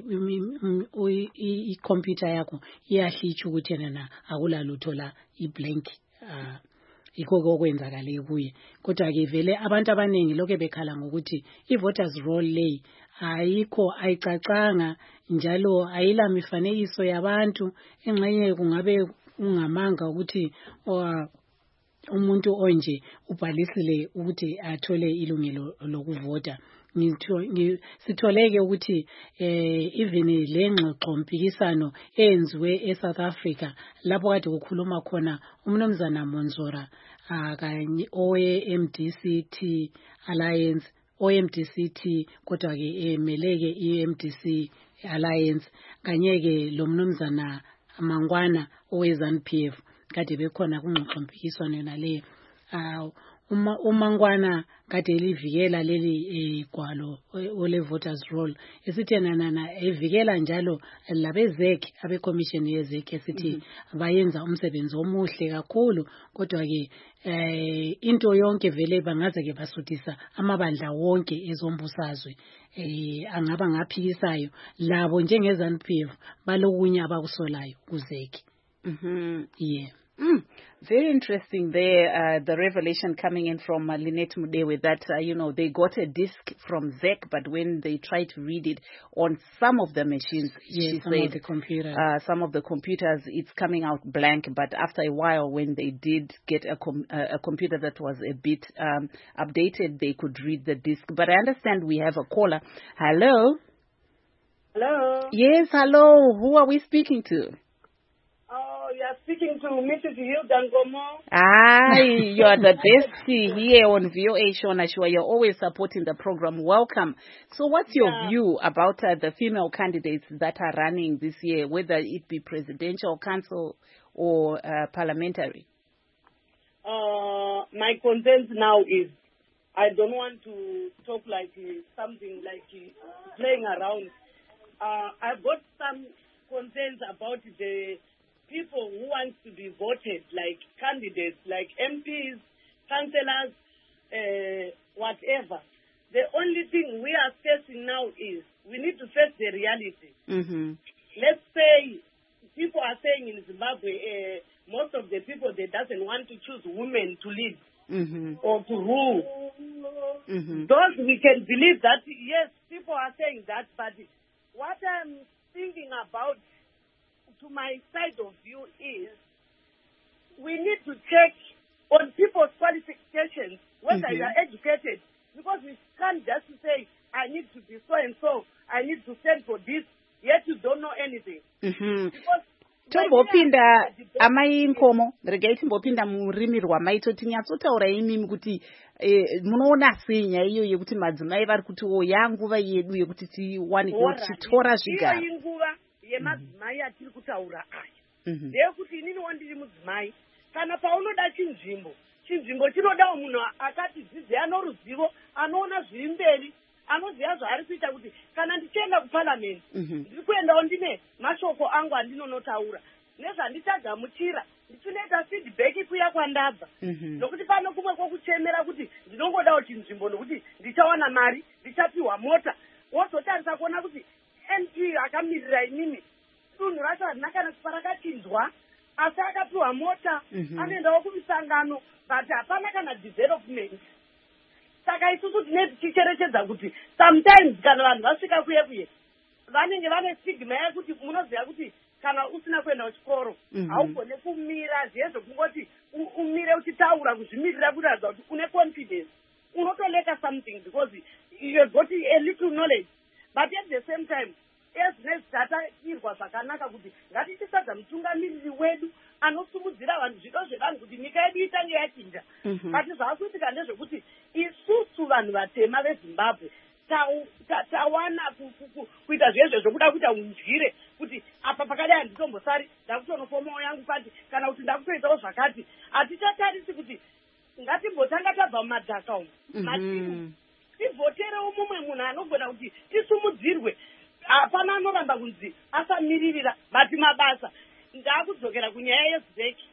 i-computer yakho iyahle ithi ukuthi yena akula lutho la, i-blank yikho okwenzakale kuye. Kodwa ke vele abantu abaningi lokho bekhala ngokuthi i-voters roll lay ayikho ayicacanga njalo ayila mifanekiso yabantu engxenye kungabe ungamanga ukuthi umuntu onje ubhalisile ukuthi athole ilungelo lokuvota. Sitholeke ukuthi even lengxoxo mpikisano eyenziwe eSouth Africa lapho kade kukhuluma khona umnumzana Monzora kanye owe-MDCT Alliance OMDCT kodwa ke emeleke iMDC Alliance kanye ke lo mnumzana Mangwana oweZANU-PF kade bekhona kungxoxo mpikiswano nale uMangwana kade livikela leli gwalo ole voters roll esithenana evikela njalo labezek abe commission yezek esithi bayenza umsebenzi omuhle kakhulu kodwa ke into yonke vele bangaze ke basudisa amabandla wonke ezombusazwe angaba ngaphikisayo labo njengeZANU-PF balokunye abakusolayo kuzeki. Yeah. Very interesting there, the revelation coming in from Lynette Mudewe that, they got a disc from ZEC, but when they tried to read it on some of the machines, she said, some of the computers, it's coming out blank, but after a while, when they did get a computer that was a bit updated, they could read the disc. But I understand we have a caller. Hello? Hello? Yes, hello. Who are we speaking to? You are speaking to Mrs. Hilda Ngomo. You are the best here on VOA Shona Shua. You're always supporting the program. Welcome. So what's your view about the female candidates that are running this year, whether it be presidential, council, or parliamentary? My concerns now is I don't want to talk like something like playing around. I've got some concerns about the people who want to be voted, like candidates, like MPs, councillors, whatever. The only thing we are facing now is we need to face the reality. Let's say people are saying in Zimbabwe, most of the people, they doesn't want to choose women to lead or to rule. Those we can believe that, yes, people are saying that, but what I'm thinking about to my side of view is we need to check on people's qualifications, whether they are educated, because we can't just say, I need to be so and so, I need to stand for this, yet you don't know anything. Tombopinda amai nkomo regai tombopinda murimi rwamai totinyatsotaura imimi kuti munoona sei nyaya iyo yekuti madzimai vari kuti yanguva yedu yekuti tiwane titora zvigaro yemadzimai atiri kutaura aya ndeyekuti inini wandiri mudzimai kana paunoda chinzvimbo chinodawo munhu akati dzidzi anoruzivo anoona zviri mberi anoziva zvaari kuita kuti kana ndichienda kuparliament ndiri kuendawo ndine mashoko angu andinonotaura nezvanditagamuchira ndichinoita feedback kuya kwandabva nokuti pano kumwe kwokuchemera kuti ndinongodawo chinzvimbo nokuti ndichawana mari ndichapiwa mota wozotarisa kuona kuti MP akamirira inini dunhu racho harina kana parakachinjwa asi akapiwa mota anoendawo kumisangano but hapana kana development. Saka isusu tine tichicherechedza kuti sometimes kana vanhu vasvika kuye vanenge vane stigma yekuti munoziva kuti kana usina kuenda kuchikoro haugone kumira zviye zvokungoti umire uchitaura kuzvimirira kuratidza kuti une confidence unotoleka something because you have got a little knowledge. But at the same time, ezvinezvatairwa zvakanaka kuti ngatichisadza mutungamiriri wedu anosumudzira vanhu zvido zvevanhu kuti nyika yedu itange yachinja. But zvaakuitika ndezvekuti isusu vanhu vatema veZimbabwe tawana kuita zvezvo zvokuda kuita undyire kuti apa pakadai handitombosari ndakutonofomawo yangu pati kana kuti ndakutoitawo zvakati. Hatichatarisi kuti ngatimbotanga tabva mumadhaka umu matimu tivhoterewo mumwe munhu anogona kuti tisumudzirwe. Hapana anoramba kunzi asamiririra mati mabasa. Ndakudzokera kunyaya yezeki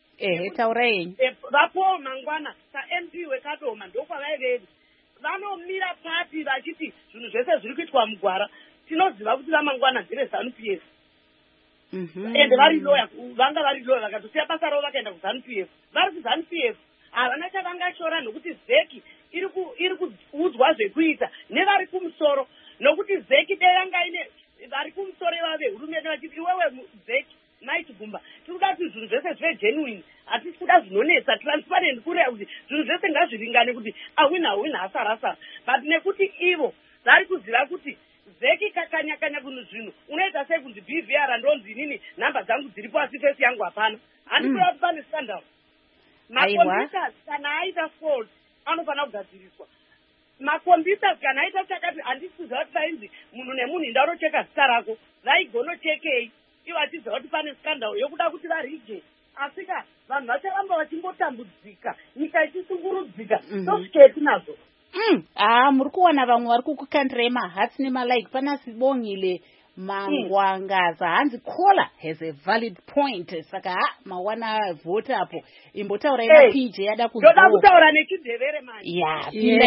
taurai vapowo Mangwana saMP weKadoma ndokwavaiveri vanomira pati vachiti zvinhu zvese zviri kuitwa mugwara tinoziva kuti vaMangwana dzine ZANU-PF ende vari loya vanga vari loya vakatosiya basa ravo vakaenda kuZANU-PF vari kuZANU-PF havana chavangashora nokuti zeki iri kuudzwa zvekuita nevari kumusoro, nokuti zeki dei yanga ine vari kumusoro ivave hurumende vachiti iwewe zeki maitibvumba tiri kuda kuti zvinhu zvese zvive genuine, hatisi kuda zvinonetsa, transparent, kureva kuti zvinhu zvese ngazviringane kuti awina asarasa. But nekuti ivo vari kuziva kuti zeki kakanya kunhu zvinhu unoita sei kunzi BVR ndonzi inini nhamba dzangu dziri pasi fesi yangu hapana, handikuda kuti pane scandal. Makombiyutas kana aita fault anofanira kugadziriswa. Makombiyutas kana aita chakati handisi kuziva kuti sainzi munhu nemunhu indarocheka zita rako vaigonochekei ivo vachiziva kuti pane scandal yokuda kuti varije. Asika vanhu vacharamba vachimbotambudzika, nyika ichisungurudzika, tosviketi nazvo. Muri kuwana vamwe vari kukukandirai mahatsi nemalike. Pana Sibongile Mangwangaza hanzi caller has a valid point, saka mawana vote apo imbotaurai maPJ yada kuzvoa. Ndoda kutaura nechidhevere manje. Ya, pinda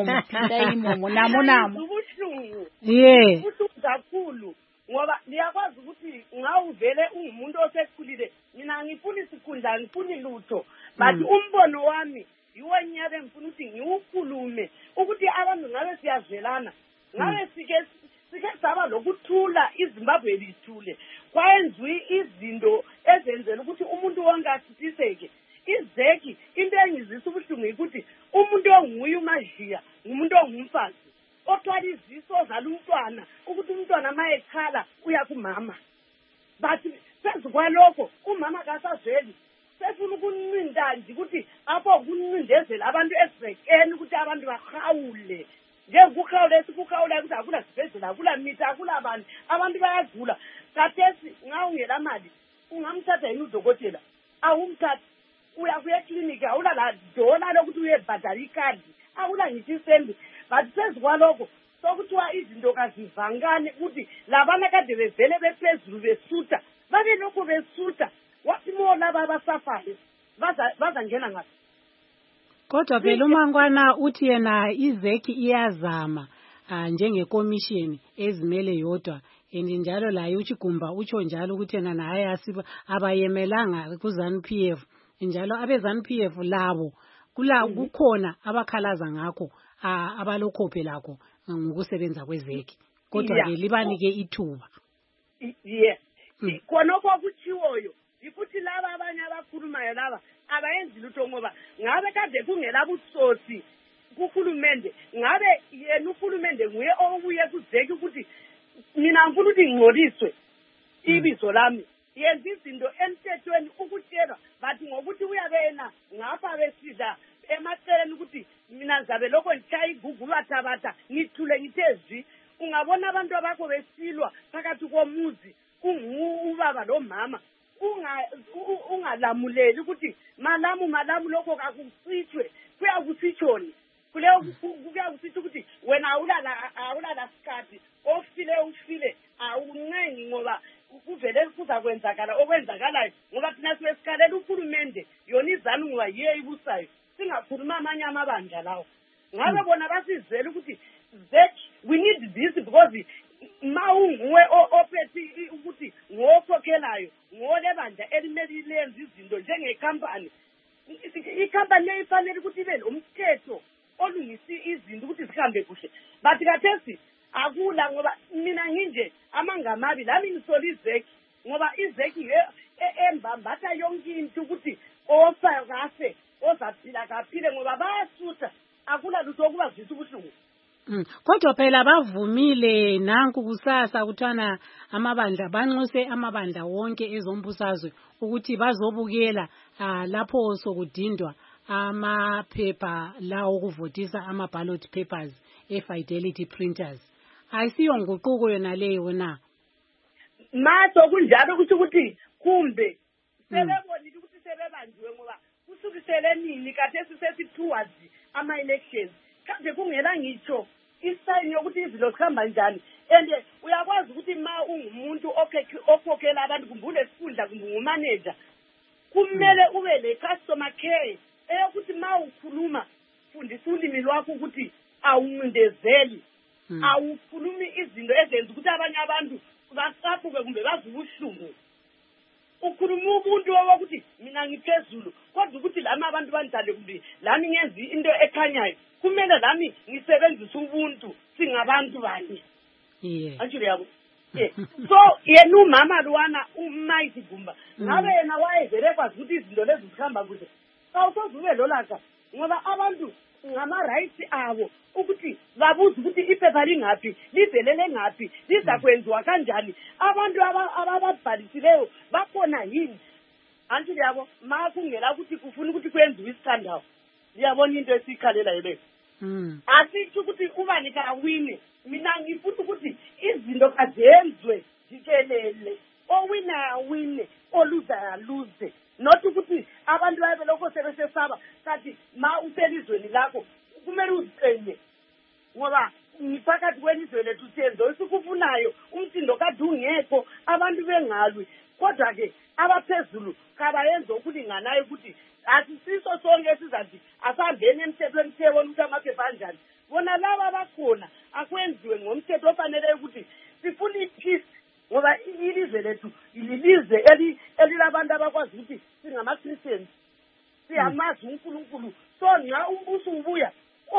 imomo namo. Ubuhlungu. Ubuhlungu kakhulu. Ngoba ndiyakwazi ukuthi ngawuvele ungumuntu osekhulile. Mina angifuni sikhundla, angifuni lutho. But umbono wami yiwo nyabe ngifuna ukuthi ngiwukhulume ukuthi abantu ngabe siyazvelana. Ngabe sike saba lokuthula iZimbabwe lithule. Kwayenziwe izinto ezenzela ukuthi umuntu wonke asithiseke. Izeki into engizisa ubuhlungu ukuthi umuntu onguye uMajiya umuntu ongumfazi othwala iziso ozala umntwana ukuthi umntwana mayekhala uya kumama. But phezu kwalokho umama kasazweli sefuna ukuncinda nje ukuthi apho ukuncindezela abantu esibhekeni ukuthi abantu bahawule. Njengokukhawula sikukhawula ukuthi akula sibhedlela, akula mithi, akula abantu bayagula. Kathesi ngawungela mali ungamthatha yini udokotela? Awumthatha. Uya kuye clinic awula la dola lokuthi uyebhadala ikhadi. Akula ngithi sembi. But phezu kwalokho sokuthiwa izinto kazivangane ukuthi labana kade bevele bephezulu besuta babe lokho besuta wathi mo laba abasafayo bazangena ngathi. Kodwa phela uMangwana uthi yena izeki iyazama njengekomishini ezimele yodwa njalo laye uChigumba utsho njalo ukuthi yena naye abayemelanga kuZANU-PF njalo abeZANU-PF labo kukhona abakhalaza ngakho abalokho phela ngokusebenza kwezeki kodwa ke libanike ithuba. Yes. Khonokho kuchiwoyo ukuthi laba abanye abakhulumayo laba abayenzi lutho ngoba ngabe kade kungela butsotsi kuhulumende, ngabe yena uhulumende nguye obuye kuzeki ukuthi mina ngifuna ukuthi ngcoliswe ibizo lami yenza izinto emthethweni ukutshelwa bathi ngokuthi uyabena ngapha besidla emaceleni ukuthi mina zabe lokho ngitshaya igugu bathabatha ngithule ngithezwi. Ungabona abantu abakho besilwa phakathi komuzi ubaba nomama ungalamuleli ukuthi malamu lokho kakusitshwe kuyakusitshoni kuyakusitsho ukuthi wena awulala sikhathi ufile awuncengi ngoba kuvele kuzakwenzakala okwenzakalayo ngoba thina siwesikhalela uhulumende yona iZANU ngoba yiyo ibusayo singakhuluma amanye amabandla lawo. Ngabe bona basizele ukuthi we need this because mawunguwe ophethe ukuthi ngokhokhelayo ngolebandla elimele lenza izinto njengekhampani. Ikhampani le ifanele ukuthi ibe lomthetho olungisi izinto ukuthi zihambe kuhle. Bathi kathesi akula ngoba mina nginje amangamabi lami ngisola izeki ngoba izeki embambatha yonke into ukuthi osayo kahle ozaphila kaphile ngoba bayasutha akula lutho okubazisa ubuhlungu. Kodwa phela bavumile nanku kusasa kuthana amabandla banxuse amabandla wonke ezombusazwe ukuthi bazobukela lapho sokudindwa amaphepha lawo okuvotisa ama-ballot papers e-fidelity printers. Ayisiyo nguquko yona leyo na? Maso kunjalo ukuthi kumbe sebebonile ukuthi sebebanjiwe ngoba kusukisele nini kathesi sesithuwazi ama-elections kade kungela ngitsho isayini yokuthi izinto zihamba njani. And uyakwazi ukuthi ma ungumuntu okhokhela abantu kumbe unesifundla kumbe ngumanager kumele ube le-customer care eyokuthi ma ukhuluma fundisa ulimi lwakho ukuthi awuncindezeli awukhulumi izinto ezenza ukuthi abanye abantu basaphuke kumbe bazubuhlungu. ukhuluma ubuntu wokuthi mina ngiphezulu kodwa ukuthi lami abantu bandithande kumbi lami ngenzi into ekhanyayo kumele lami ngisebenzise ubuntu singabantu banye actually yabo so yena umama lwana uMighty Gumba ngabe yena wayevele kwazi ukuthi izinto lezi zihamba kuhle awusozube lolaka ngoba abantu ngama-rights abo ukuthi babuze ukuthi iphepha lingaphi livelele ngaphi lizakwenziwa kanjani abantu ababhalisileyo bakhona yini anti yabo ma kungela ukuthi kufuna ukuthi kwenziwe isithandawo liyabona into esiyikhalela yileyo asithi ukuthi ubani kawine mina ngifuna ukuthi izinto kazenzwe jikelele owina awine oluza aluze not ukuthi abantu babe lokho sebesesaba kanti ma uselizweni lakho kumele uziqenye ngoba ngiphakathi kwelizwe lethu senzo esikufunayo umsindo kade ungekho abantu bengalwi kodwa ke abaphezulu kabayenza okulinganayo ukuthi asisiso sonke sizathi asambeni emthethweni siyebona ukuthi amaphepha anjani bona laba bakhona akwenziwe ngomthetho ofanele ukuthi sifuna ipeace ngoba ilizwe lethu ilizwe elilabantu abakwazi ukuthi singama-Christians siyamazi uNkulunkulu so nxa umbuso ubuya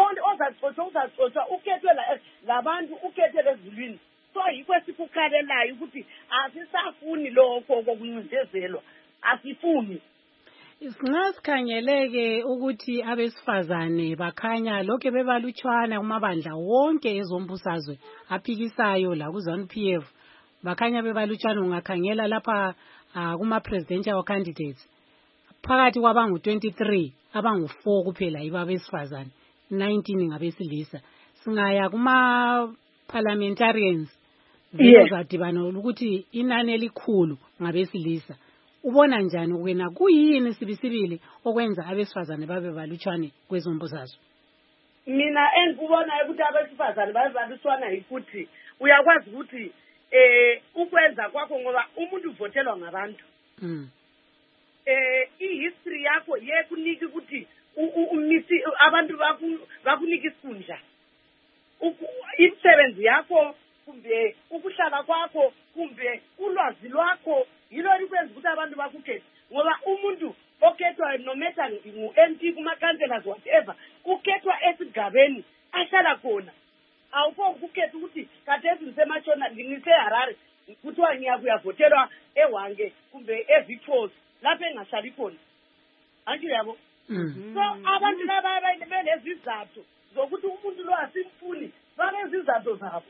uzacotshwa ukhethwe labantu ukhethele ezulwini so yikho esikukhalelayo ukuthi asisafuni lokho kokuncindezelwa asifuni Nxa sikhangeleke ukuthi abesifazane bakhanya lokho bebalutshwana kumabandla wonke ezombusazwe aphikisayo la ku-ZANU-PF bakhanya bebalutshwana ungakhangela lapha kuma-presidential candidates phakathi kwabangu-23 abangu-4 kuphela yibo abesifazane 19 ngabesilisa singaya kuma-parliamentarians zadibana ukuthi inani elikhulu ngabesilisa ubona njani wena kuyini sibisibili okwenza abesifazane babe balutshwane kwezombusazwe mina engikubona ukuthi abesifazane babe balutshwana yikuthi uyakwazi ukuthi ukwenza kwakho ngoba umuntu uvotelwa ngabantu ihistory yakho yekunika ukuthi abantu bakunika isikhundla imisebenzi yakho kumbe ukuhlala kwakho kumbe ulwazi lwakho yilo likwenza ukuthi abantu bakukhethe ngoba umuntu okhethwa no matter ngu-MP kuma-councillors whatever ukhethwa esigabeni ahlala khona awukho ukukhetha ukuthi khathesi ngisematshona ngiseharare kuthiwa ngiyavotelwa ewange kumbe evictors lapho engahlali khona anti yabo so abantu laba benezizathu zokuthi umuntu lo asimfuni banezizathu zabo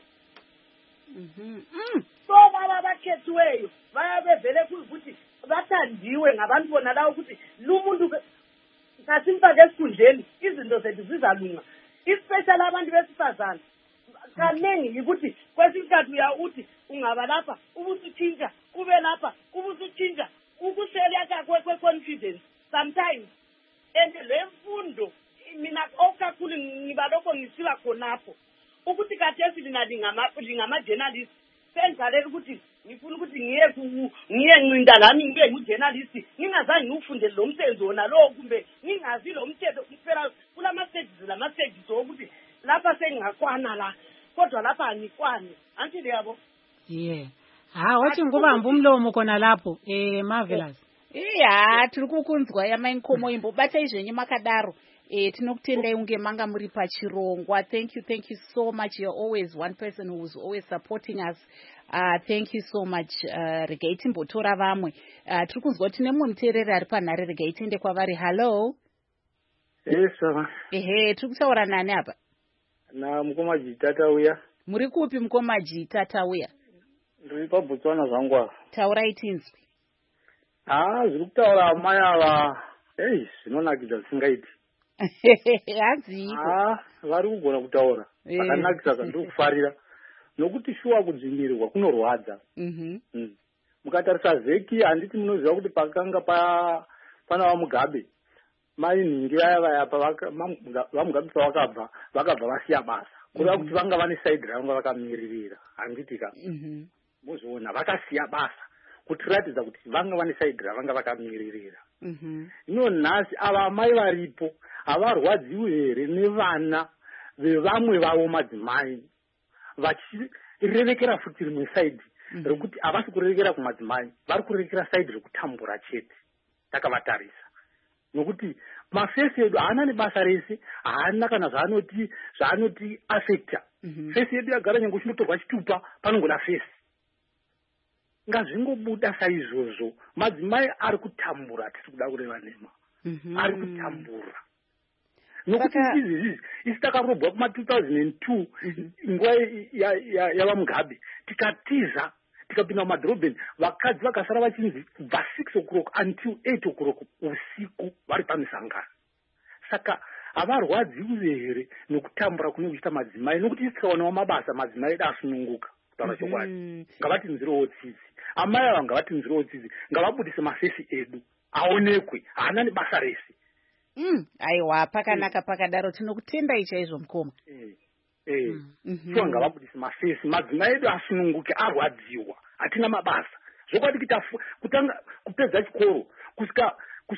so baba bakhethiweyo bayabevele kuyikuthi bathandiwe ngabantu bona lawo ukuthi lumuntu kasimfake esikhundleni izinto zethu zizalunga especially abantu besifazane kanengi yikuthi kwesikhathi uyakuthi ungaba lapha ubusuthintsha ube lapha ubusuthintsha ukuseleka kwe-confidence sometimes and le mfundo mina okakhulu ngiba lokho ngisiba khonapho ukuthi kathesi lina lingama-journalist senzalela ukuthi ngifuna ukuthi ngiye ncinda lami ngibe ngu-journalist ngingazange ngiwufundele lo msebenzi wona lowo kumbe ngingazi lo mthetho kuphela kulama-stages wokuthi lapha sengingakwana la kodwa lapha angikwani anti yabo wathi ngikubamba umlomo khona lapho Marvelous tiri kukunzwa yamainkomo imbo bata izvenye makadaro tinokutendai unge manga muri pachirongwa. Thank you so much. You're always one person who's always supporting us. Thank you so much. Regai timbotora vamwe tiri kunzwa kuti tine muteereri ari panhare regai tiende kwavari. Hello. Tiri kutaura nani apa? Na Mukomaji Tatauya. Muri kupi Mukomaji Tatauya? Ndiri paBotswana zvangwa. Taurai tinzwi. Zviri kutaura amai ava zvinonakidza zvisingaiti. Hanziko. Vari kugona kutaura zvakanakisa zvandiri kufarira nokuti shuwa kudzvinyirirwa kunorwadza. Mukatarisa vheki handiti munoziva kuti pakanga pana vaMugabe mainhingi vaya vaMugabe pavakabva vasiya basa kureva kuti vanga vane saidi ravanga vakamiririra handiti ka muzoona vakasiya basa kutiratidza kuti vanga vane saidi ravanga vakamiririra. Ino nhasi ava amai varipo havarwadziwi here nevana vevamwe vavo madzimai vachirevekera futi rimwe saidi rekuti havasi kurerekera kumadzimai, vari kurerekera saidi rekutambura chete takavatarisa. Nokuti mafesi edu haana nebasa rese, haana kana zvaanoti affecta. Fesi yedu yagara nyange uchinotorwa chitupa panongoda fesi. Ngazvingobuda saizvozvo. Madzimai ari kutambura, tiri kuda kureva nema. Ari kutambura. Nokuti izvi isi takarobwa kuma 2002 nguva yavaMugabe, tikatiza tikapinda mumadhorobheni, vakadzi vakasara vachinzi kubva 6 o'clock until 8 o'clock usiku vari pamisangano. Saka havarwadziwe here nokutambura kune kuchita madzimai, nokuti tikaonawo mabasa madzimai edu asununguka. Kutaura chokwadi, ngavatinzirewo tsitsi. Amai ava ngavatinzirewo tsitsi, ngavabudise mafesi edu aonekwe, haana nebasa rese. Aiwa, pakanaka pakadaro, tinokutendai chaizvo mukoma. Shuwa ngavabudise mafesi, madzimai edu asununguke, arwadziwa, hatina mabasa. Zvokwadi kutanga kupedza chikoro kusvika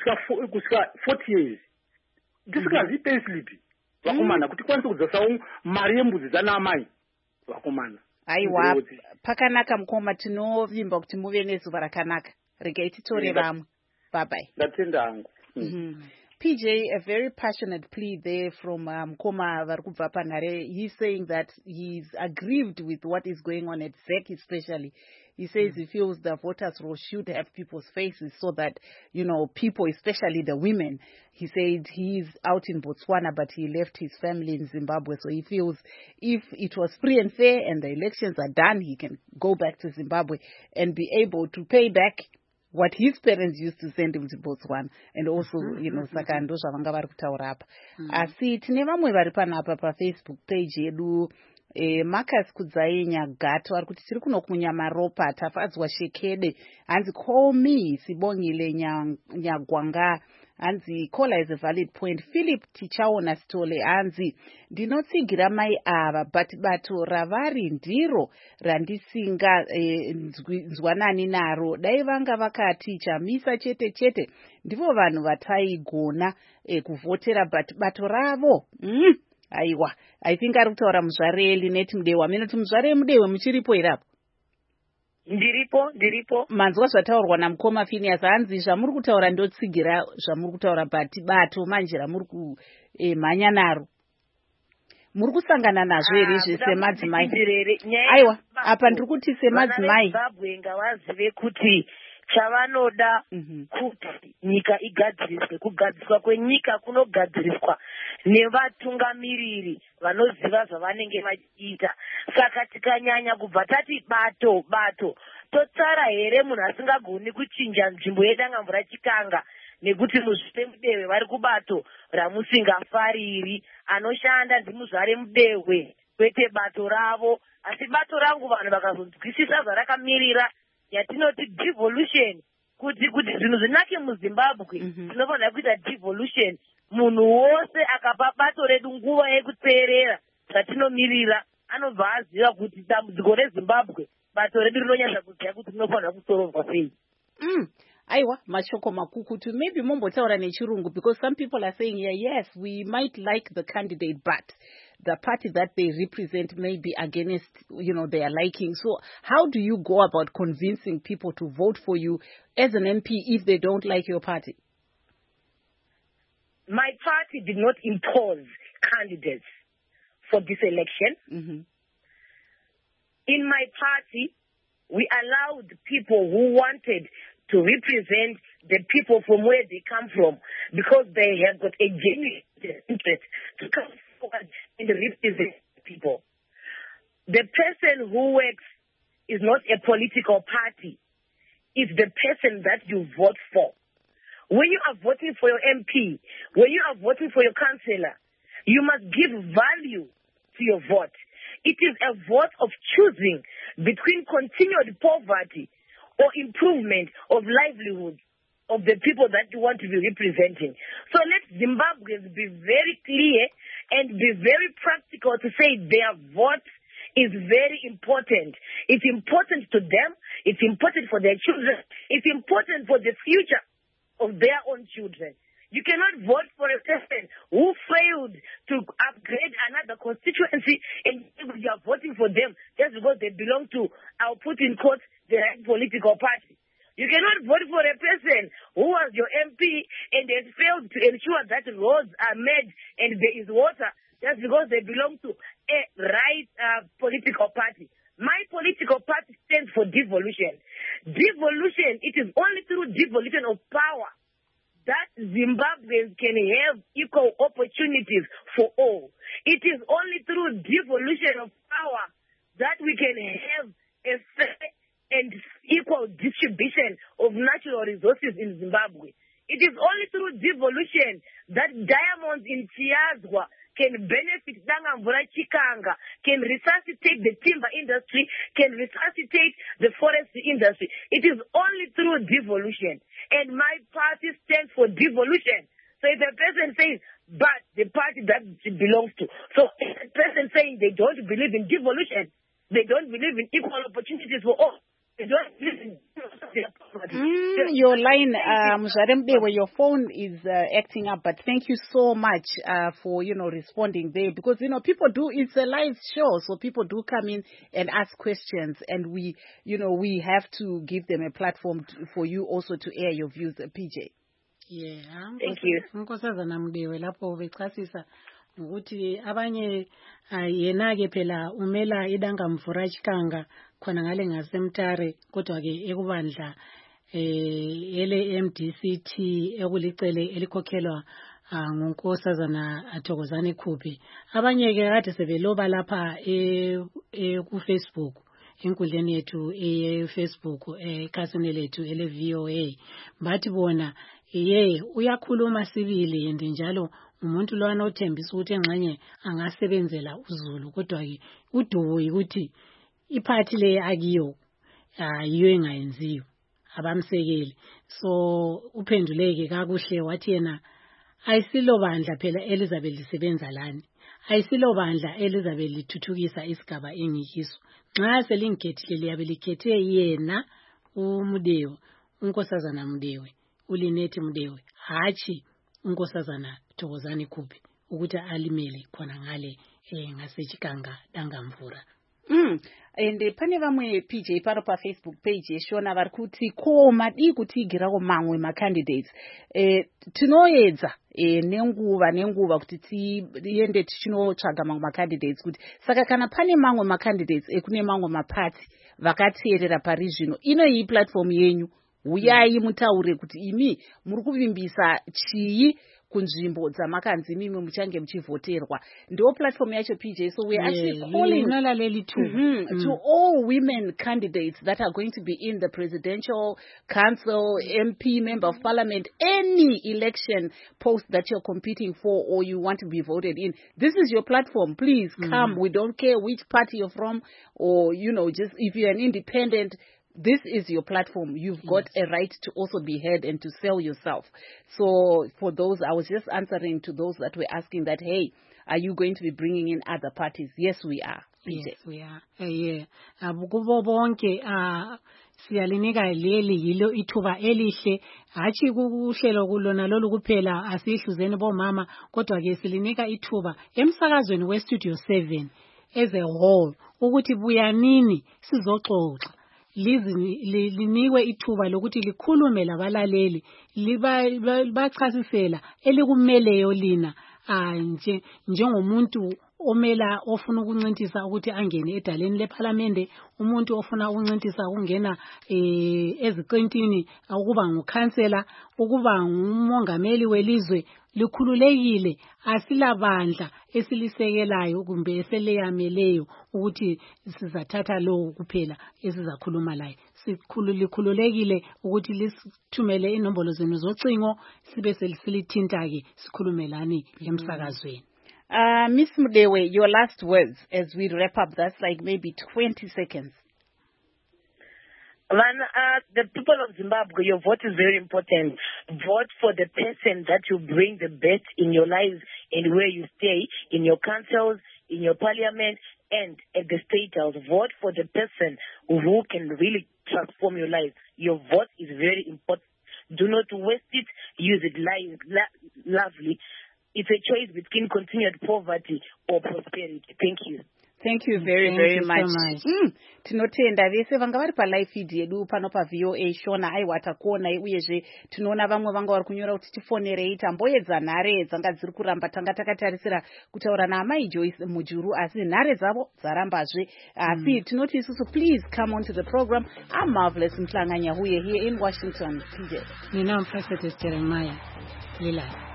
40 years. Tisikazivi payslip vakomana kuti kwanise kudzasawo mari yembudzi dzana amai vakomana. Aiwa, pakanaka mukoma, tinovimba kuti muve nezuva rakanaka. Regai titore vamwe. Bye bye. Ndatenda hangu. PJ, a very passionate plea there from Mkoma Varkubva Panare. He's saying that he's aggrieved with what is going on at ZEC especially. He says he feels the voters roll should have people's faces so that, people, especially the women. He said he's out in Botswana, but he left his family in Zimbabwe. So he feels if it was free and fair and the elections are done, he can go back to Zimbabwe and be able to pay back what his parents used to send him to Botswana, and also, saka ndo zvavanga vari kutaura apa. Asi tine vamwe vari panapa paFacebook page yedu, Marcus Kudzai Nyagato ari kuti tiri kuno kunyamaropa tafadzwa shekede, hanzi call me Sibongile Nyagwanga, hanzi caller is a valid point. Philip Tichaona Stole hanzi ndinotsigira mai ava but bato ravari ndiro randisinga nzwanani naro, dai vanga vakati chamisa chete chete ndivo vanhu vataigona kuvhotera but bato ravo aiwa. I think ari kutaura muzvare Lineti Mudewa. Minoti muzvare Mudewa muchiripo irapo? Ndiripo. Manzwa zvataurwa naMukoma Phineas, hanzi zvamuri kutaura ndotsigira zvamuri kutaura bato manje ramuri kumhanya naro. Muri kusangana nazvo here izvi semadzimai? Aiwa, apa ndiri kuti semadzimai Zimbabwe ngavazive kuti chavanoda kuti nyika igadziriswe. Kugadziswa kwenyika kunogadziriswa nevatungamiriri vanoziva zvavanenge vachiita. Saka tikanyanya kubva tati bato totsara here munhu asingagoni kuchinja nzvimbo yedangamvura chikanga, nekuti muzvare Mudehwe vari kubato ramusingafariri. Anoshanda ndimuzvare Mudehwe kwete bato ravo, asi bato rangu vanhu vakazonzwisisa zvarakamirira yatinoti devolution, kuti zvinhu zvinake muZimbabwe tinofanira kuita devolution. Munhu wose akapa bato redu nguva yekutserera zvatinomirira anobva aziva kuti dambudziko reZimbabwe bato redu rinonyanya kuziva kuti rinofanira kusorovwa sei. Aiwa, mashoko makukutu. Maybe mombotaura nechirungu, because some people are saying, yes, we might like the candidate, but the party that they represent may be against, their liking. So how do you go about convincing people to vote for you as an MP if they don't like your party? My party did not impose candidates for this election. In my party, we allowed people who wanted to represent the people from where they come from, because they have got a genuine interest to come forward and represent people. The person who works is not a political party. It's the person that you vote for. When you are voting for your MP, when you are voting for your councillor, you must give value to your vote. It is a vote of choosing between continued poverty or improvement of livelihood of the people that you want to be representing. So let Zimbabweans be very clear and be very practical to say their vote is very important. It's important to them. It's important for their children. It's important for the future of their own children. You cannot vote for a person who failed to upgrade another constituency and you are voting for them just because they belong to, I'll put in quotes, the right political party. You cannot vote for a person who was your MP and has failed to ensure that roads are made and there is water just because they belong to a right political party. My political party stands for devolution. Devolution, it is only through devolution of power that Zimbabweans can have equal opportunities for all. It is only through devolution of power that we can have a fair and equal distribution of natural resources in Zimbabwe. It is only through devolution that diamonds in Chiazwa can benefit Dangamvura Chikanga, can resuscitate the timber industry, can resuscitate the forestry industry. It is only through devolution. And my party stands for devolution. So if a person says, but the party that it belongs to. So if a person saying they don't believe in devolution, they don't believe in equal opportunities for all. Your line, where your phone is acting up, but thank you so much for responding there, because people do, it's a live show, so people do come in and ask questions, and we have to give them a platform for you also to air your views, PJ. Yeah, thank you. Nkosazana Mdewe lapho bechasisa ukuthi abanye yena-ke phela umela iDangamvura Chikanga khona ngale ngasemtare, kodwa ke ekubandla ele MDCT ekulicele elikhokhelwa ngunkosazana Thokozani Khuphi. Abanye ke kade sebeloba lapha ku Facebook, inkundleni yethu Facebook, ekhasini lethu ele VOA, bathi bona uyakhuluma sibili and njalo umuntu lo anothembisa ukuthi engxenye angasebenzela uZulu, kodwa ke udubo ukuthi iphathi le akiyo yiyo engayenziyo abamsekeli. So uphenduleke kakuhle wathi yena ayisilo bandla phela elizabe lisebenza lani, ayisilo bandla elizabe lithuthukisa isigaba engikiso. Nxa selingethile liyabe likhethe yena uMdewe, unkosazana Mdewe, uLinethi Mdewe, hachi unkosazana Thokozani Khuphi ukuthi alimele khona ngale ngaseChikanga Dangamvura. And pane vamwe PJ paro pa Facebook page yeshona vari kuti ko madi kutigirawo mamwe macandidates tinoedza nenguva kuti tiende tichinotsvaga mamwe macandidates, kuti saka kana pane mamwe macandidates ekune mamwe mapati vakateerera pari zvino, inoyi platform yenyu, uyai mutaure kuti imi muri kuvimbisa chii kunzvimbo dzamakanzi mimwe muchange muchivhoterwa. Ndo platform yacho PJ. So we're actually calling to all women candidates that are going to be in the presidential council, MP, member of parliament, any election post that you're competing for or you want to be voted in. This is your platform. Please come. We don't care which party you're from, or just if you're an independent, this is your platform. You've got a right to also be heard and to sell yourself. So for those, I was just answering to those that were asking that, hey, are you going to be bringing in other parties? Yes, we are. Yes, we are. Yeah. Kubo bonke siyalinika leli yilo ithuba elihle, hachi kuhlelo kulona lolu kuphela asihluzeni bomama, kodwa ke silinika ithuba emsakazweni we Studio 7 as a whole ukuthi buyanini sizoxoxa. Linikwe ithuba lokuthi likhulume labalaleli, libachasisela elikumeleyo lina njengomuntu omela ofuna ukuncintisa ukuthi angene edaleni leParliament, umuntu ofuna ukuncintisa ukungena eziqintini, ukuba ngukhansela, ukuba ngumongameli welizwe, likhululekile. Asilabandla esilisekelayo kumbe eseleyameleyo ukuthi sizathatha lo kuphela esizakhuluma laye. Likhululekile ukuthi lisithumele inombolo zenu zocingo sibe sesilithinta ke sikhulumelani emsakazweni. Miss Mdewe, your last words as we wrap up. That's like maybe 20 seconds. The people of Zimbabwe, your vote is very important. Vote for the person that will bring the best in your lives and where you stay, in your councils, in your parliament, and at the state house. Vote for the person who can really transform your life. Your vote is very important Do not waste it. Use it lovely. It's a choice between continued poverty or prosperity. Thank you. Thank you very much. Tinotenda vese vanga vari palive feed yedu pano paVOA Shona aiwa takuona uyezve tinoona vamwe vanga vari kunyora kuti tifonerei tamboedza nhare dzanga dziri kuramba tanga takatarisira kutaura naamai Joyce Mujuru asi nhare dzavo dzarambazve asi tinoti isusu please come on to the program. I'm Marvelous Mhlanga Nyahuye here in Washington. PJ. Nina Prophetess Jeremiah Lila.